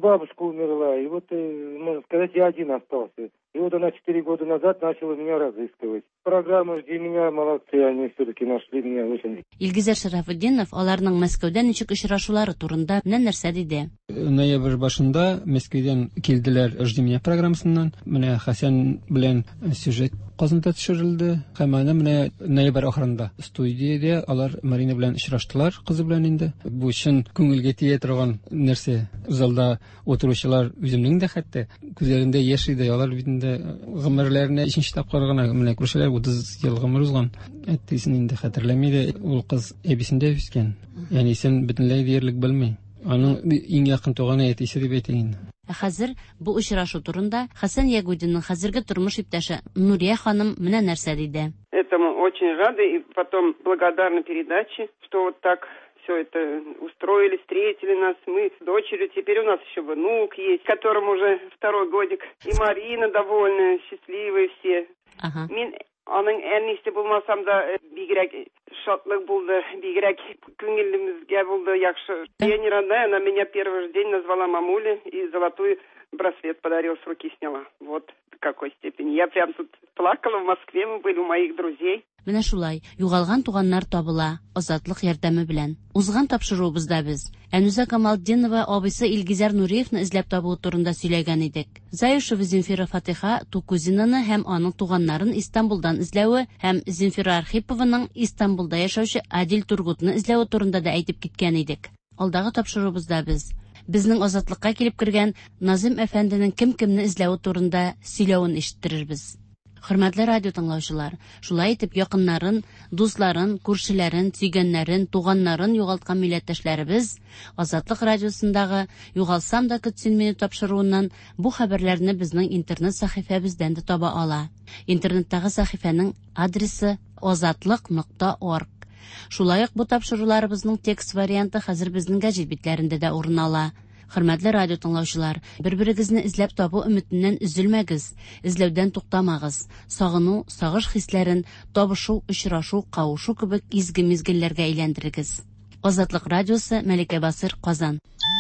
бабушка умерла, и вот, можно сказать, я один остался. И вот она 4 года назад начала меня разыскивать. Программа «Жди меня», молодцы, они все-таки нашли меня очень. Илгизәр Шарафетдинов аларның Мәскәүдә ничек очрашулары турында менә нәрсә диде. Ноябрь башында Мәскәүдән килделәр «Жди меня» программасыннан. Менә Хәсән белән сюжет Казанда төшерелде. Һәм аны менә ноябрь ахырында студиядә алар Марина белән очраштылар, кызы белән инде. Бу өчен күңелгә тия торган нәрсә. Залда отыручылар үземнең дә хәтта күзләрендә яшь иде, алар битендә гомерләренә 2нче тапкыр гына менә күршеләр 30 ел гомер узган. Әтисен инде хәтерләми дә, ул кыз әбисендә үскән. Ягъни сен бөтенләй диярлек белми. Аның иң якын туганы әтисе дип әйтәген. Хәзер бу очрашу турында Хәсән Ягудинның хәзерге тормыш иптәше Нурия ханым менә нәрсә диде. Этому очень рады и потом благодарны передаче, что вот так все это устроили, встретили нас. Мы с дочерью, теперь у нас еще внук есть, которому уже 2-й годик. И Марина довольная, счастливая все. Мен аның әнисте булмасам да бигрәк шатлык булды, бигрәк күңелемезгә булды яхшы. Я не родная, она меня первый же день назвала мамуля и золотой браслет подарил, с руки сняла. Вот в какой степени. Я прям тут плакала, в Москве мы были у моих друзей. Менә шулай, югалган туганнар табыла, азатлык ярдәме белән. Узган тапшыруыбызда без Әнүзә Камалдинова абыйсы Илгизәр Нуриевны эзләп табу турында сөйләгән идек. Заишева Земфира Фатиха Тукузинаны һәм аның туганнарын Истанбулдан эзләве һәм Земфира Архипованың Истанбулда яшәүче Адил Тургутны эзләве турында да әйтеп киткән идек. Алдагы тапшыруыбызда безнең азатлыкка килеп кергән Назим әфәнденең кем-кемне эзләве турында сөйләвен ишеттерербез. Хөрмәтле радио тыңлаучылар, шулай итеп якыннарын, дусларын, күршеләрен, сөйгәннәрен, туганнарын югалткан милләттәшләребез Азатлык радиосындагы «Югалсам да көтсен мине» тапшыруыннан бу хәбәрләрне безнең интернет сәхифәбездән дә таба ала. Интернеттагы сәхифәнең адресы azatlyk.org. Шулай ук бу тапшыруларыбызның текст варианты хәзер безнең гәҗит битләрендә дә урын ала. Хөрмәтле радио тыңлаучылар, бер-берегезне эзләп табу өметеннән üzülмәгез, эзләүдән туктамагыз. Сагыну, сагыш хисләрен табышу, очрашу, кавышу кебек изге мизгелләргә әйләндерегез. Азатлык радиосы, Мәликә Басыр, Казан.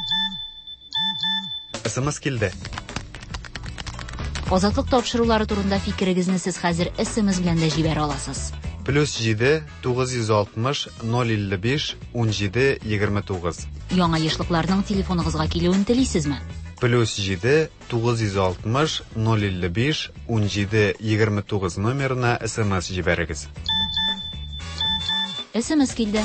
СМС килде. Азатлык тапшырулары турында фикерегезне сез хәзер СМС белән дә җибәрә аласыз. +7 960 055 17 29. Яңа яшьлекләрнең телефоныгызга килүен телисезме? +7 960 055 17 29 номерына СМС җибәрегез. СМС килде.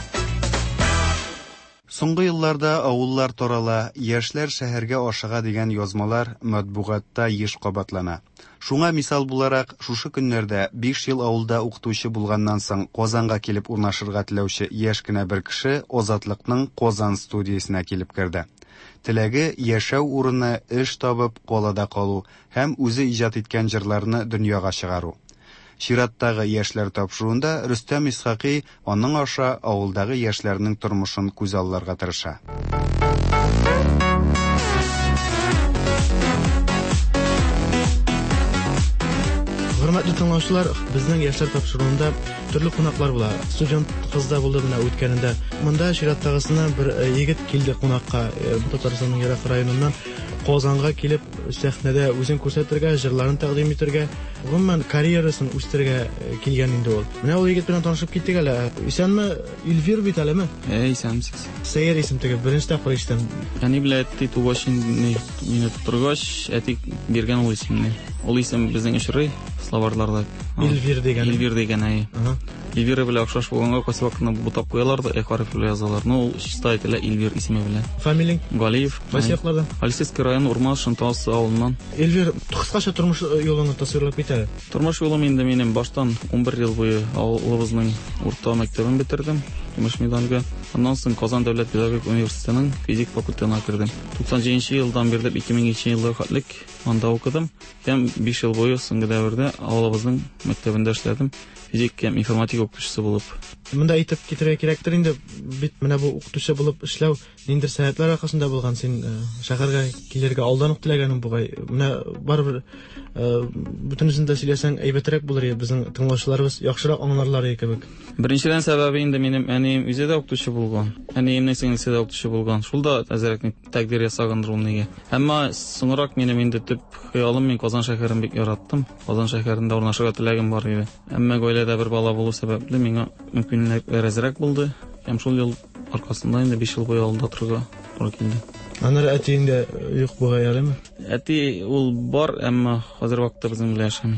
Соңгы елларда авыллар тарала, яшьләр шәһәргә ашыга дигән язмалар матбугатта еш кабатлана. Шуңа мисал буларак, шушы көннәрдә 5 ел авылда укытучы булганнан соң Казанга килеп урнашырга теләүче яшь кенә бер кеше Азатлыкның Казан студиясенә килеп керде. Теләге яшәү урыны, эш табып, калада калу һәм үзе иҗат иткән җырларны дөньяга чыгару. Чираттагы яшьләр тапшыруында Рөстәм Исхакый аның аша авылдагы яшьләрнең тормышын күз алларга тырыша. Хөрмәтле тыңлаучылар, безнең яшьләр тапшыруында төрле кунаклар була. Студент кызда булды менә үткәнендә. Монда чираттагысына бер егет килде кунакка, Татарстанның Ярак районыннан Казанга килеп сәхнәдә үзен күрсәтергә, җырларын тәкъдим итәргә, гомумән карьерасын үстерергә килгән инде ул. Менә ул егет белән танышып киттек әле. Исәнме, Илвир бит әлеме? Исәнмсез. Сәер исем теге беренче тапкыр ишеттем. Яни белән тит очень минут торгач, әтик биргән ул исемне. Ул исем безнең эшрый словарларда. Илвир дигән ай. Илвир белән охшаш булганга кайсы вакытны бу тап куялар да, харф белән язалар. Ну, чиста әйтелә Илвир исеме белән. Фамилия Галиев. Басыяклардан. Алисейский район Урман Шынтас авылыннан. Илвир, кыскача тормыш юлын тасвирлап бит әле. Тормыш юлым инде минем баштан 11 ел буе авылыбызның урта мәктәбен бетердем. Көмеш медальгә. Аннан соң Казан дәүләт педагогик университетының физик факультетына кирдем. 97 елдан бирле 2002 елга хәтлек анда укыдым. Һәм 5 ел буе соңгы дәвердә авылыбызның мәктәбендә эшләдем. Физик һәм информатика укытучысы булып. Монда әйтеп китәргә кирәктер инде, бит менә бу укытучы булып эшләү ниндер сәгатьләр аркасында булган, син шәһәргә килергә алдан ук теләгәнең бугай. Менә барыбер Бүтүнесен дә сөйләсәң әйбәтрәк булыр иде, безнең тыңлаучыларыбыз яхшырак аңларлар иде кебек. Беренчедән сәбәбе инде минем әнием үзе дә укытучы булган. Әниемнең сеңлесе дә укытучы булган. Шулда әзрәк тәкъдир ясагандыр ул нигә. Әмма соңрак минем инде төп хыялым, мин Казан шәһәрен бик яраттым. Казан шәһәрендә урнашырга теләгем бар иде. Әмма гаиләдә бер бала булу сәбәпле миңа мөмкинлекләр әзрәк булды. Һәм шул ел аркасында инде 5 ел буе алда торырга туры килде. Аннары әтиеңдә юк бугаялымы? Әти ул бар, әмма хәзер вакытта безнең белән яшәми.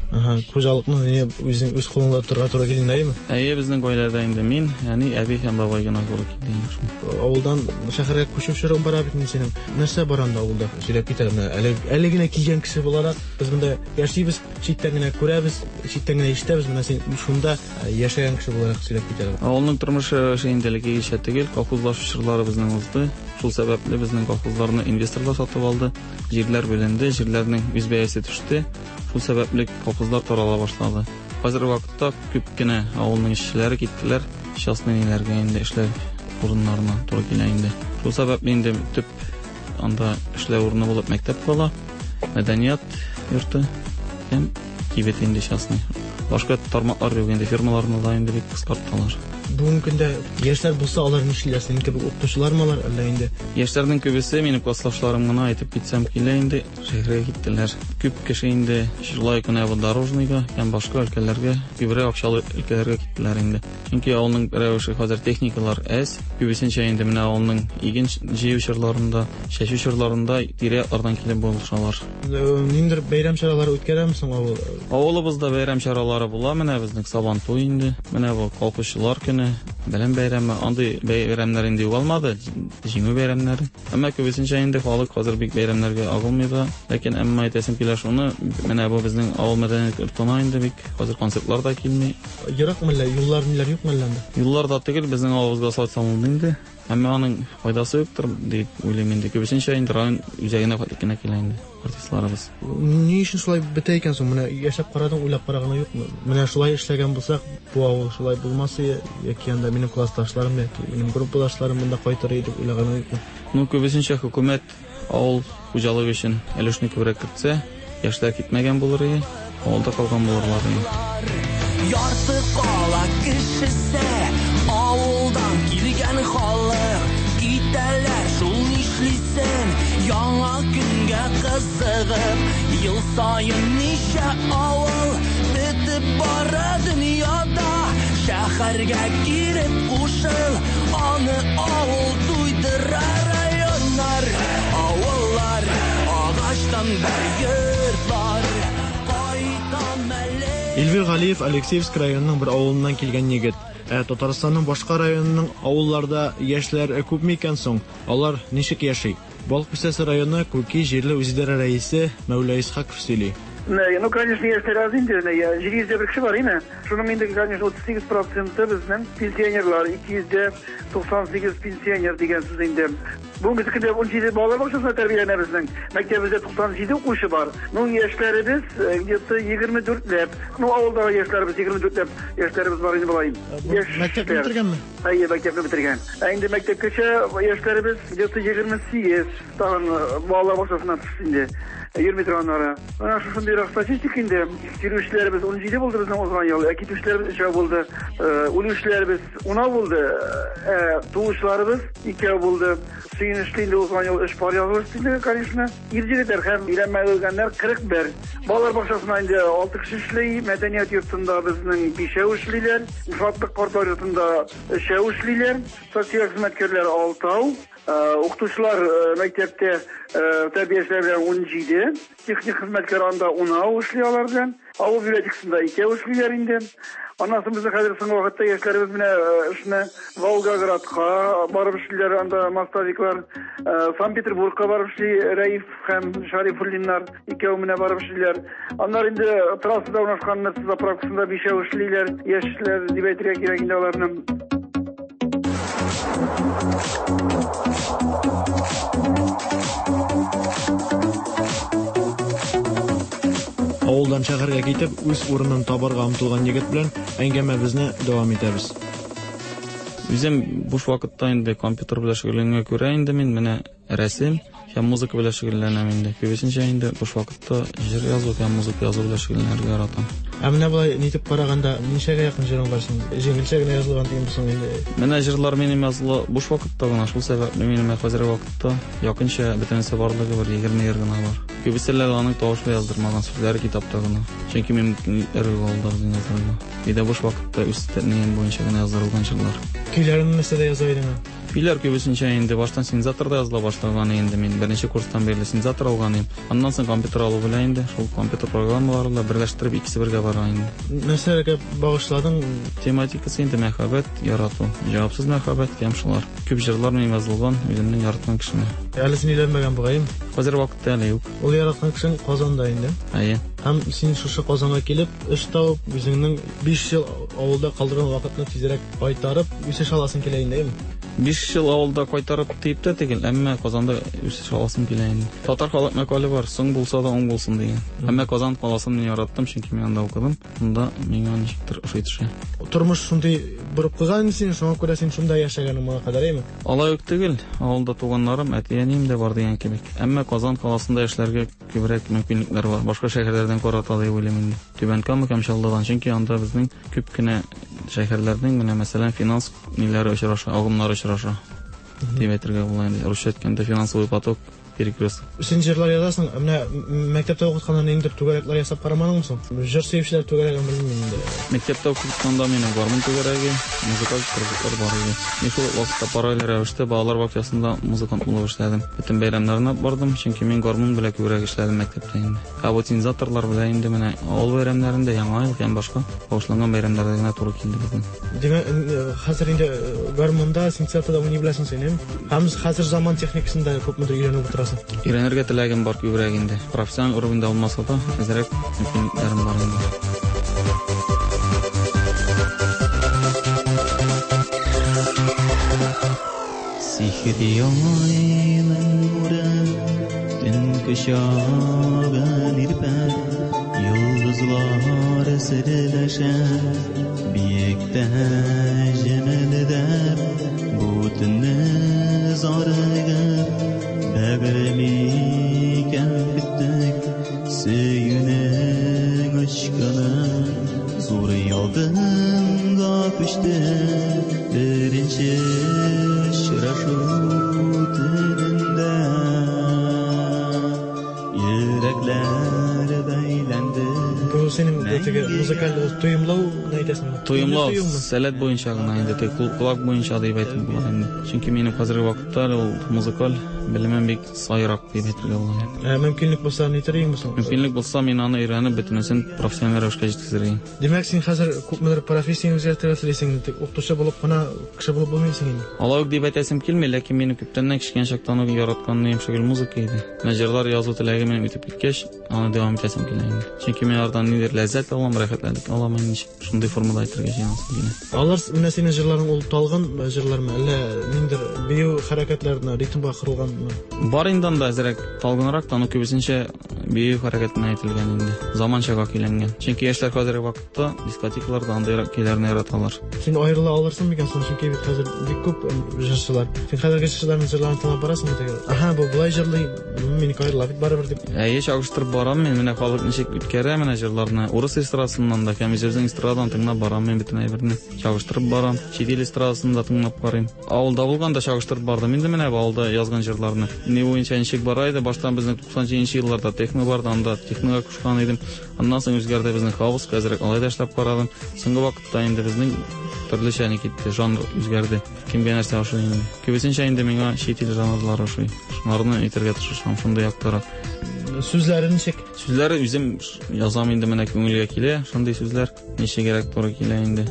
Хуҗалыкны үзең үз кулыңда торырга туры килгәнме? Әйе, безнең гаиләдә инде мин, ягъни әби һәм бабай гына туры килде. Авылдан шәһәргә күчүчерәк бара бит синең. Нәрсә бар анда авылда? Сөйләп китәрме? Әле генә килгән кеше буларак, без монда яшибез, читтән генә күрәбез, читтән генә ишетәбез, менә син шунда яшәгән кеше буларак сөйләп китәрме? Авылның тормышы шәһәрдәге ишә түгел, колхозлашучылары безнең узды. Шул сәбәпле безнең колхозларны инвесторлар сатып алды, җирләр бүленде, җирләрнең үз бәясе төште. Шул сәбәпле колхозлар тарала башлады. Хәзер вакытта күп кенә авылның эшчеләре киттеләр, частныйларга инде эшләр урыннарына туры килә инде. Шул сәбәпле инде төп анда эшләр урыны булып мәктәп кала, мәдәният йорты һәм кибет инде частный. Башка тармаклар юк инде, фирмаларны да инде бик кыскарттылар. Бүгенге көндә яшьләр булса, алар нишләр? Синең кебек укытучылармы алар, әллә инде? Яшьләрнең күбесе минем класслашларым гына әйтеп китсәм килә инде, шәһәргә киттеләр. Күп кеше инде шулай гына дорожныйга һәм башка өлкәләргә, күбрәк акчалы өлкәләргә киттеләр инде. Чөнки авылның рәвеше хәзер техникалар әз, күбесенчә инде менә авылның иген җыю чорларында, чәчү чорларында тирә-яклардан килеп булышалар. Ниндер бәйрәм чаралары үткәрәмсең авыл? Авылыбызда бәйрәм чаралары була, менә безнең Сабантуй инде, менә бу колхозчылар көне, белән бәйрәме, андый бәйрәмнәр инде булмады, җиңү бәйрәмнәре. Әмма күбесенчә инде халык хәзер бик бәйрәмнәргә агылмый да, ләкин әмма әйтәсем килә шуны, менә бу безнең авыл мәдәният йортына инде бик хәзер концертлар да килми. Еракмы әллә, юллар ниләр юкмы әллә? Юлларда түгел, безнең авылыбызга салсам инде. Әмма аның файдасы юктыр дип уйлыйм инде. Күбесенчә инде район үзәгенә кайтып килә инде артистларыбыз. Ни өчен шулай бетә икән соң? Менә яшәп карадың, уйлап караганы юкмы? Менә шулай эшләгән булсак, бу авыл шулай булмасы, яки анда минем классташларым, яки минем группадашларым монда кайтыр иде дип уйлаганы юкмы? Күбесенчә хөкүмәт авыл хуҗалыгы өчен өлешне күбрәк кертсә, яшьләр китмәгән булыр иде, авылда калган булырлар иде. Ярты кала кешесе, авылдан килгән халык, китәләр шул нишлисен, яңа күнгә кызыгып, ел саен ничә авыл бетеп бара дөньяда, шәһәргә килеп кушыл, аны авыл туйдырар районнар, авыллар, агачтан бер йортлар, кайтам әле. Эльвир Галиев Алексеевск районының бер авылыннан килгән егет. Татарстанның башка районының авылларда яшьләр күпме икән соң? Алар ничек яши? Балык Бистәсе районы Күки җирле үзидарә рәисе Мәүлә Исхаков сөйли. Ну, конечно, если разница, я жюрист кеше бар, име. Шуның инде, конечно, 38% безнең пенсионерлар, 298 пенсионер дигән сүз инде. Бүгенге көндә 17 балалар бакчасында тәрбияләнәбезнең. Мәктәбебездә 97 укучы бар. Ну, яшьләребез где-то 24 ләп. Ну, авылдагы яшьләребез 24 ләп яшьләребез бар инде булайым. Мәктәпне бетергәнме? Әйе, мәктәпне бетергән. Инде мәктәпкәчә яшьләребез где-то 28 тагын балалар бакчасына төште инде. 20 торганнары. Ана шундый статистика инде. Кирүчләребез 17 булды безнең узган ел, китүчләребез 3 булды. Үлүчләребез 10 булды. Туышларыбыз 2 булды. Сөйнешле инде узган ел 3 пар язылышты инде, конечно. Ирҗегетләр һәм өйрәнмәгәннәр 41. Балалар бакчасында инде 6 кеше эшли, мәдәният йортында безнең 5 эшлиләр, фатлык картар йортында 3 эшлиләр, социаль хезмәткәрләр 6. Укытучылар мәктәптә тәрбиячеләр белән 17, техник хезмәткәр анда 10 эшли алар белән, авыл библиотекасында 2 эшлиләр инде. Аннан соң безнең хәзер соңгы вакытта яшьләребез менә эшне Волгоградка барып эшлиләр, анда мостовиклар, Санкт-Петербургка барып эшли, Рәиф һәм Шарифуллиннар 2 менә барып эшлиләр. Аннар инде трассада урнашкан заправкасында 5 эшлиләр, яшьләр дип әйтергә кирәк инде аларны. Авылдан шәһәргә китеп, үз урынын табарга омтылган егет белән әңгәмәбезне дәвам итәбез. Үзем буш вакытта инде компьютер белән шөгыльләнүгә күрә инде мин менә рәсем, һәм музыка белән шөгыльләнәм инде. Күбесенчә инде буш вакытта җыр язу һәм музыка язу белән шөгыльләнергә яратам. Менә болай нитеп караганда ничәгә якын җырың бар синең? Җиңелчә генә язылган дигән соң инде. Менә җырлар минем язылу буш вакытта гына, шул сәбәпле минем хәзерге вакытта якынча бөтенесе барлыгы бер 20 җыр гына бар. Күбеселәр аның тавышлы яздырмаган сүзләре китапта гына. Чөнки мин эргәлдә язарга. Биде буш вакытта үз тәнем буенча гына яздырылган җырлар. Көйләрен нәрсәдә яза идең? Көйләр күбесенчә инде баштан синтезаторда языла башлаган инде. Мин беренче курстан бeri синтезатор алган идем. Аннан соң компьютер алу белән инде шул компьютер программаларында берләштереп икесе бергә бара инде. Нәрсәгә багышладың? Тематикасы инде мәхәббәт, ярату, җавапсыз мәхәббәт һәм шулар. Күп җырлар мин язылган үземнең яраткан кешене. Әле син өйләнмәгән бугайым. Хәзер вакытта әле юк. Ул яраткан кешең Казанда инде. Әйе. Һәм син шушы Казанга килеп, эш табып, үзеңнең 5 ел авылда калдырган вакытны тизрәк кайтарып, үсеш аласың килә инде. 5 ел авылда кайтарып тиеп тә түгел, әмма Казанда үсеш аласым килә инде. Татар халык мәкале бар, соң булса да оң булсын дигән. Әмма Казан каласын мин яраттым, чөнки мин анда укыдым. Монда миңа ничектер ошый төшә. Тормыш шундый бурып куйган син, шуңа күрә син шунда яшәгәнең моңа кадәр әйме? Алай ук түгел, авылда туганнарым, әти-әнием дә бар дигән кебек. Әмма Казан каласында эшләргә күбрәк мөмкинлекләр бар. Башка шәһәрләрдән карата дип уйлыйм инде. Түбән Кама һәм Чаллыдан, чөнки анда безнең күп кенә шәһәрләрнең менә мәсәлән финанс ниләре очраша, агымнары очраша. Дип әйтергә була инде. Русча әйткәндә финансовый поток перекресток. Син җырлар язасың, менә мәктәптә укытканда инде түгәрәкләр ясап карамадыңмы соң? Җыр сөючеләр түгәрәген белмим инде. Мәктәптә укытканда минем гармун түгәрәге, музыкаль кружоклар бар иде. Мин шул вакытта параллель рәвештә балалар бакчасында музыкант булып эшләдем. Бөтен бәйрәмнәренә бардым, чөнки мин гармун белән күбрәк эшләдем мәктәптә инде. Синтезаторлар белән инде менә авыл бәйрәмнәрендә, яңа ел һәм башка башланган бәйрәмнәрдә генә туры килде безнең. Димәк, хәзер инде гармунда, синтезаторда уйный беләсең син. Һәм хәзер заман техникасында күпмедер өйрәнеп утырасың. Өйрәнергә теләгем бар күбрәк инде. Профессиональ уровеньда булмаса да, әзрәк мөмкинлекләрем бар инде. Сихри айлың нуры, төн кочагын ирпәр, йолдызлар серләшә, биектә җемелдәр, бу төнне зарыгы Бәгремикән көттек, сөйүнең очканы, зур ялдыңга күчте, беренче очрашу төнендә. Йөрәкләр бәйләнде. Бу синең музыкаль тоемлау әйтәсеңме? Тоемлау сәләт буенча гына инде, кулак буенча дип әйтеп була инде. Чөнки минем хәзерге вакытта ул музыкаль белемем бик сайрак дип әйтергә була. Мөмкинлек булса ни теләйсең соң? Мөмкинлек булса мин аны өйрәнеп бөтенесен профессиональ рәвешкә җиткезергә. Димәк, син хәзер күпмедер профессияң үзгәртергә телисең, тик укытучы булып кына кеше булып булмыйсың инде. Алай ук дип әйтәсем килми, ләкин минем күптәннән кичкән чактан ук яратканым шөгыль музыка иде. Җырлар язу теләге минем үтеп киткәч, аны дәвам итәсем килә инде. Чөнки мин ардан нидер ләззәт алам, рәхәтләнеп алам инде. Шундый формада әйтергә җыенасым килә. Алар менә синең җырларың ул талгын җырлармы, әллә ниндер бию хәрәкәтләренә, ритмга корылганмы? Бар инде анда әзрәк талгынрак, аны күбесенчә бию хәрәкәтенә әйтелгән инде. Заманчага килгән. Чөнки яшьләр хәзерге вакытта дискотекаларда андый көйләрне яраталар. Син аерыла алырсың микән соң, чөнки бит хәзер бик күп җырчылар. Син хәзерге җырчыларның җырларын тыңлап барасыңмы диге? Аха, бу булай җырлый, мин аерыла бит барыбер дип. Әйе, чагыштырып барам мин, менә халык ничек үткәрә менә җырларны. Урыс эстрадасыннан да, һәм үзебезнең эстрададан тыңлап барам мин бөтен әйберне. Чагыштырып барам. Чит ил эстрадасында да тыңлап карыйм. Авылда булганда чагыштырып бардым инде менә авылда язган җырларны. Ни буенча ничек бара иде, баштан безнең 90-нчы елларда техно барды, анда технога кушкан идем. Аннан соң үзгәрде безнең хаус, хәзер алай да эшләп карадым. Соңгы вакытта инде безнең төрлечә китте, жанр үзгәрде. Кимгә нәрсә ошый инде. Күбесенчә инде миңа чит ил жанрлары ошый. Шунларны әйтергә тырышам, шундый яктарак. Сүзләре ничек? Сүзләре үзем язам инде менә күңелгә килә, шундый сүзләр ничегрәк туры килә инде.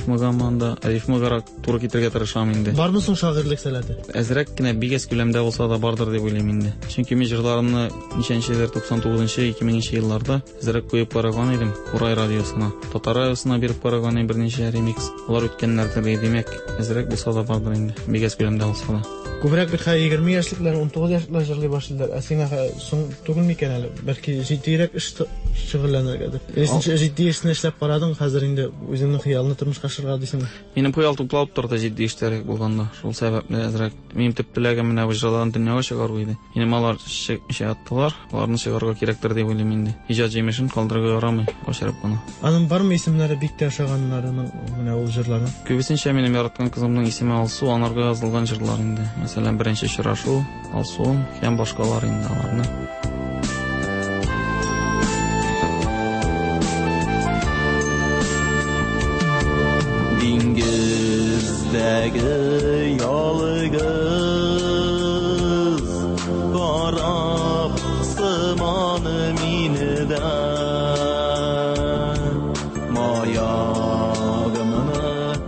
Рифмагарак туры китергә тырышам инде. Бармы соң шагыйрьлек сәләте? Әзрәк кенә бигәс күләмдә булса да бардыр дип уйлыйм инде. Чөнки мин җырларымны ничәнчеләр 99-нчы 2000нче елларда әзрәк куеп караган идем Курай радиосына. Татар радиосына биреп караган идем берничә ремикс. Алар үткәннәрдер, димәк, әзрәк булса да бардыр инде. Бигәс күләмдә булса да. Күбрәк бит 20 яшьлекләр, 19 яшьлекләр җырлый башлыйлар. Ә сиңа соң түгел микән әле? Бәлки җитдирәк эш шөгыльләнергә. Эсенче җитди эшне эшләп карадың, хәзер инде үзеңнең хыялны тормышка ашырга дисеңме? Минем хыял туплап торды җитди эшләр булганда. Шул сәбәпле әзрәк минем төп теләгем менә бу җырларны дөньяга чыгару иде. Минем алар шәяттылар, аларны чыгарга кирәктер дип уйлыйм инде. Иҗат җимешен калдырырга ярамый, ашырып кына. Аның бармы исемнәре бик тә ошаганнарының менә ул җырларны? Күбесенчә минем яраткан кызымның исеме Алсу, анарга язылган җырлар инде. Мәсәлән, беренче очрашу, Алсу һәм башкалар инде аларны. Dengizdagi yolg'iz qarab simon minidan moyog'imni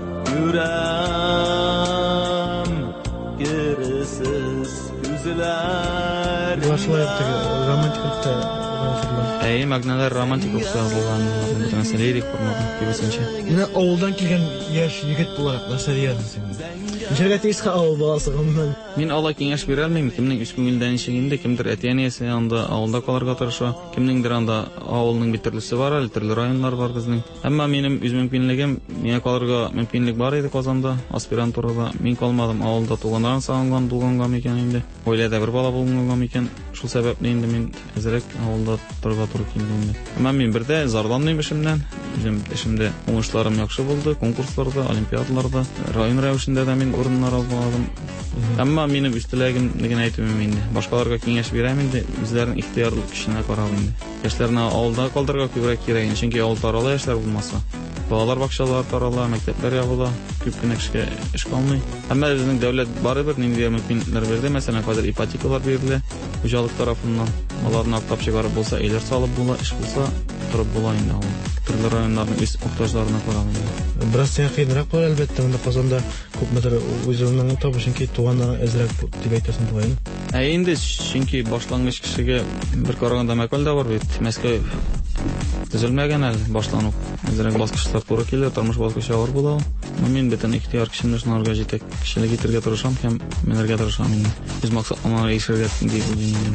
yuram gerisiz ko'zlar romantiklikda Әй, мәгънәләр романтик укса булган, мәсәлән, лирик формада кебесенчә. Менә авылдан килгән яшь егет буларак нәрсә диярсең? Ничәгә тиешкә авыл баласы гомумән? Мин алай киңәш бирә алмыйм. Кемнең үз күңелдән ничегендә, кемдер әти-әнисе янында авылда калырга тырыша, кемнеңдер анда авылның бит төрлесе бар, төрле районнар бар безнең. Әмма минем үз мөмкинлегем, миңа калырга мөмкинлек бар иде Казанда, аспирантурада. Мин калмадым, авылда туганнан сагынган булганга микән инде. Ойлада бер бала булганга микән. Шул сәбәпле инде мин әзрәк авылда торырга туры килде инде. Әмма мин бердә зарланмыйм эшемнән. Үзем эшемдә уңышларым яхшы булды, конкурсларда, олимпиадаларда, район рәвешендә дә мин урыннар алдым. Әмма минем үз теләгемне әйтәм инде. Башкаларга киңәш бирәм инде, үзләренең ихтыярлык көченә карап инде. Яшьләрне авылда калдырырга күбрәк кирәк, чөнки авыл тарала яшьләр булмаса. Балалар бакчалары тарала, мәктәпләр ябыла, күп кенә эш калмый. Әмма безнең дәүләт барыбер нинди мөмкинлекләр бирде, мәсәлән, хәзер ипотекалар бирелә хуҗалык тарафыннан. Аларны актап чыгарып булса, әйләр салып була, эш булса, турып була инде ул. Төрле районнарның үз мохтаҗларына карап. Бераз сән кыйнрак булыр әлбәттә, монда Казанда күпмедер үзеңнең табышың ки туганнан әзрәк дип әйтәсең туган. Инде чөнки башлангыч кешегә бер караганда мәкаль дә бар бит. Мәскәү төзелмәгән әле башлану. Әзрәк баскычлар туры килә, тормыш баскычы авыр була. Мин бөтен ихтыяр көчемне шунарга җитәк кешелек итәргә тырышам һәм менәргә тырышам инде. Без максатларга ирешергә дип уйлыйм.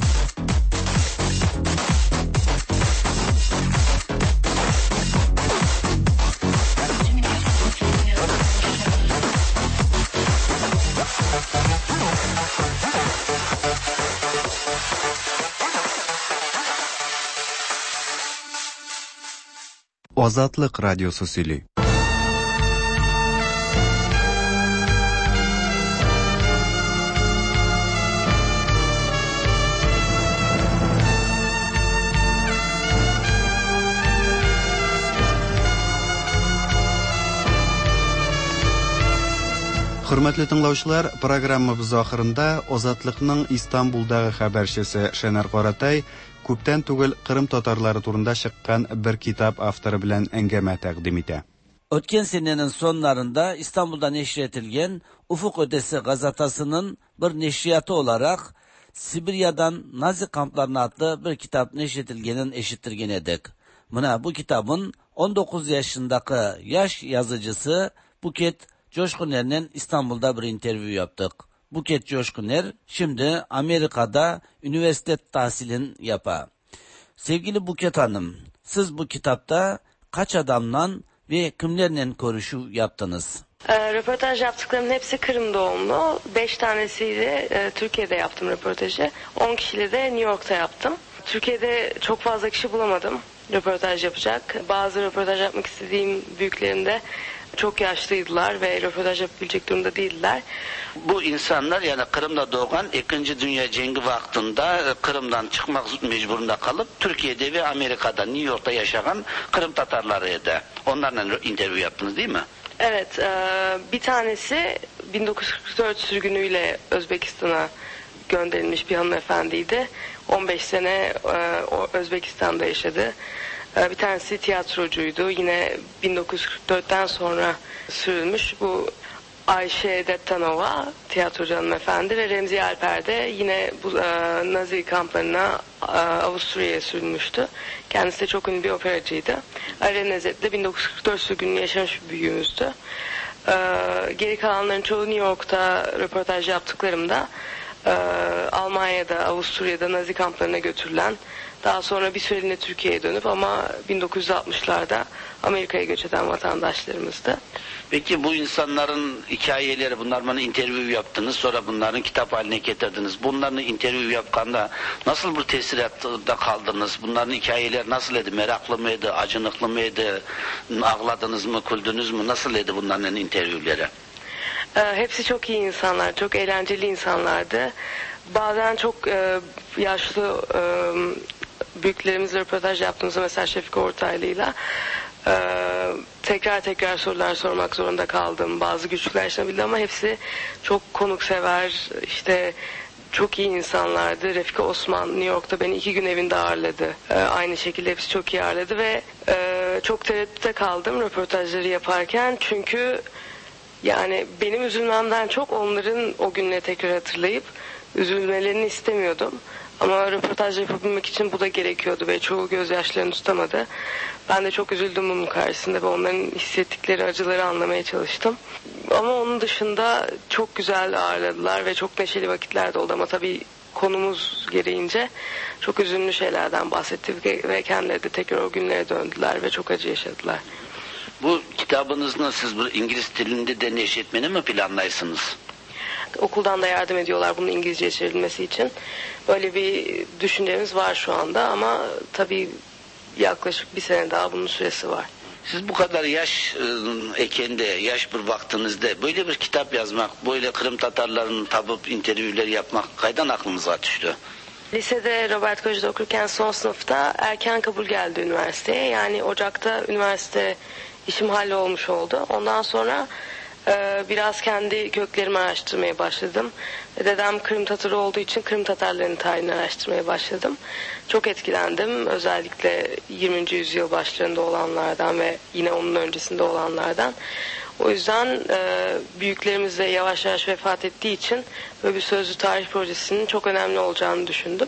Азатлык радиосы сөйли. Хөрмәтле тыңлаучылар, программабыз ахырында Азатлыкның Истанбулдагы хәбәрчесе Шәнәр Каратай күптән түгел Кырым татарлары турында чыккан bir kitap авторы белән әңгәмә тәкъдим итә. Ötken senenin sonlarında İstanbul'da neşretilgen Ufuk Ötesi gazetasının bir neşriyatı olarak Sibirya'dan Nazi kamplarına adlı bir kitap neşretilgenin eşittirgen edik. Buna bu kitabın 19 yaşındaki yaş yazıcısı Buket Coşkuner'le İstanbul'da bir interview yaptık. Buket Coşkuner şimdi Amerika'da üniversite tahsilini yapar. Sevgili Buket Hanım, siz bu kitapta kaç adamla ve kimlerle görüşü yaptınız? Röportaj yaptıklarımın hepsi Kırım doğumlu. 5 tanesiyle Türkiye'de yaptım röportajı. 10 kişiyle de New York'ta yaptım. Türkiye'de çok fazla kişi bulamadım röportaj yapacak. Bazı röportaj yapmak istediğim büyüklerinde çok yaşlıydılar ve röportaj yapabilecek durumda değildiler. Bu insanlar yani Kırım'da doğan 2. Dünya Cengi vaktinde Kırım'dan çıkmak mecburunda kalıp Türkiye'de ve Amerika'da, New York'ta yaşayan Kırım Tatarlarıydı. Onlarla interview yaptınız değil mi? Evet, bir tanesi 1944 sürgünüyle Özbekistan'a gönderilmiş bir hanımefendiydi. 15 sene Özbekistan'da yaşadı. Bir tanesi tiyatrocuydu. Yine 1944'ten sonra sürülmüş. Bu Ayşe Dettanova, tiyatrocu hanımefendi ve Remzi Alper de yine bu Nazi kamplarına Avusturya'ya sürülmüştü. Kendisi de çok ünlü bir operacıydı. Aren Nezet'te 1944 sürgününü yaşamış bir büyüğümüzdü. Geri kalanların çoğu New York'ta röportaj yaptıklarımda Almanya'da, Avusturya'da Nazi kamplarına götürülen, daha sonra bir süreliğine Türkiye'ye dönüp ama 1960'larda Amerika'ya göç eden vatandaşlarımızdı. Peki bu insanların hikayeleri, bunlar bana interview yaptınız, sonra bunların kitap haline getirdiniz. Bunların interview yapkanda nasıl bir tesiratta kaldınız? Bunların hikayeleri nasıl idi? Meraklı mıydı, acınıklı mıydı? Ağladınız mı, güldünüz mü? Nasıl idi bunların interviewleri? Hepsi çok iyi insanlar, çok eğlenceli insanlardı. Bazen çok yaşlı büyüklerimizle röportaj yaptığımızda, mesela Şefik Ortaylı'yla tekrar sorular sormak zorunda kaldım. Bazı güçlükler yaşanabildi ama hepsi çok konuksever, işte çok iyi insanlardı. Refika Osman New York'ta beni 2 gün evinde ağırladı. Aynı şekilde hepsi çok iyi ağırladı ve çok tereddütte kaldım röportajları yaparken. Çünkü yani benim üzülmemden çok onların o günleri tekrar hatırlayıp üzülmelerini istemiyordum. Ama röportaj yapabilmek için bu da gerekiyordu ve çoğu gözyaşlarını tutamadı. Ben de çok üzüldüm bunun karşısında ve onların hissettikleri acıları anlamaya çalıştım. Ama onun dışında çok güzel ağırladılar ve çok neşeli vakitler de oldu. Ama tabii konumuz gereğince çok üzünlü şeylerden bahsettik ve kendileri de tekrar o günlere döndüler ve çok acı yaşadılar. Bu kitabınızla siz bu İngiliz dilinde de neşretmeni mi planlaysınız? Okuldan da yardım ediyorlar bunun İngilizceye çevrilmesi için. Böyle bir düşüncemiz var şu anda ama tabii yaklaşık 1 sene daha bunun süresi var. Siz bu kadar yaş ekende, yaş bir vaktinizde böyle bir kitap yazmak, böyle Kırım Tatarlarını tapıp interviewler yapmak kaydan aklınıza düştü? Lisede Robert Kolej'de okurken son sınıfta erken kabul geldi üniversiteye. Yani Ocak'ta üniversite işim hallolmuş oldu. Ondan sonra biraz kendi köklerimi araştırmaya başladım. Dedem Kırım Tatarı olduğu için Kırım Tatarlarının tarihini araştırmaya başladım. Çok etkilendim. Özellikle 20. yüzyıl başlarında olanlardan ve yine onun öncesinde olanlardan. O yüzden büyüklerimiz de yavaş yavaş vefat ettiği için böyle bir sözlü tarih projesinin çok önemli olacağını düşündüm.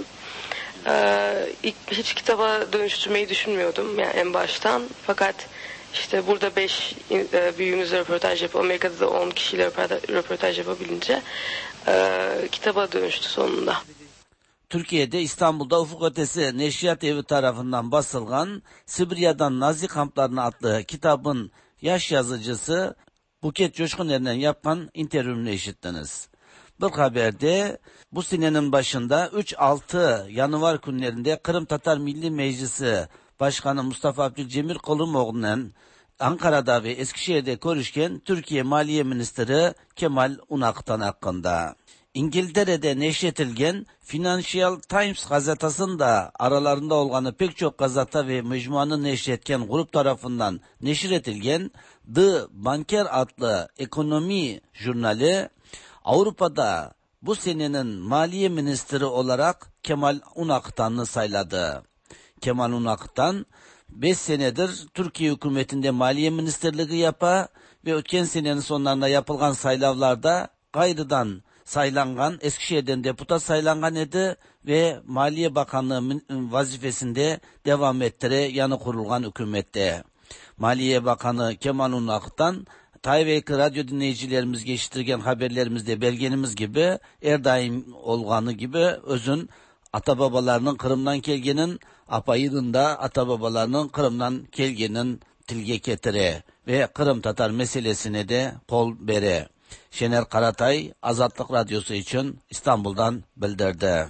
Hiç kitaba dönüştürmeyi düşünmüyordum yani en baştan. Fakat İşte burada 5 büyüğümüzle röportaj yapıp Amerika'da da 10 kişiyle röportaj yapabilince kitaba dönüştü sonunda. Türkiye'de İstanbul'da Ufuk Ötesi Neşriyat Evi tarafından basılgan Sibirya'dan Nazi kamplarına adlı kitabın yaş yazıcısı Buket Coşkuner'den yapılan interview'unu işittiniz. Bir haberde bu senenin başında 3-6 yanvar günlerinde Kırım Tatar Milli Meclisi Başkanı Mustafa Abdülcemil Kolumoğlu'nun Ankara'da ve Eskişehir'de görüşken Türkiye Maliye Ministeri Kemal Unak'tan hakkında. İngiltere'de neşretilgen Financial Times gazetasında aralarında olganı pek çok gazeta ve mecmuanı neşretken grup tarafından neşretilgen The Banker adlı ekonomi jurnali Avrupa'da bu senenin Maliye Ministeri olarak Kemal Unak'tan'ı sayladı. Kemal Unak'tan 5 senedir Türkiye hükümetinde Maliye Ministerliği yapa ve ötken senenin sonlarında yapılgan saylavlarda gayrıdan saylangan, Eskişehir'den deputat saylangan idi ve Maliye Bakanlığı vazifesinde devam ettire yanı kurulgan hükümette. Maliye Bakanı Kemal Unak'tan Tayyip radyo dinleyicilerimiz geçirgen haberlerimizde belgenimiz gibi her daim olganı gibi özün atababalarının Kırım'dan kelgenin apayırında atababalarının Kırım'dan kelgenin tilge ketire ve Kırım Tatar meselesine de kol bere. Şener Karatay Azatlık Radyosu için İstanbul'dan bildirdi.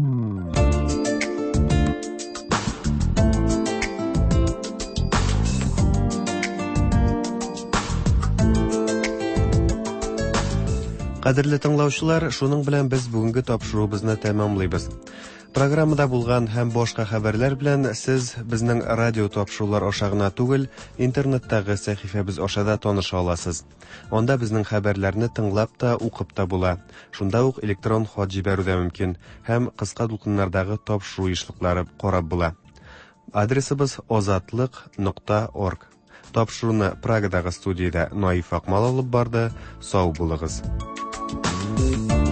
Qadrli tinglovchilar, shuning bilan biz bugungi topshiruvimizni tamomlaymiz. Programmada bo'lgan ham boshqa xabarlar bilan siz bizning radio topshiruvlar oshag'ina tugul, internetdagi sahifamiz oshada tanisha olasiz. Onda bizning xabarlarni tinglab da, o'qib da bo'la. Shunda o'q elektron xat jibaruda mumkin, ham qisqa to'lqinlardagi topshiruv ishliqlari qarab bo'la. Adresimiz ozatliq.org. Topshiruvni Pragadagi studiyada Noif Aqmal olib bordi. Sog' bo'linglar.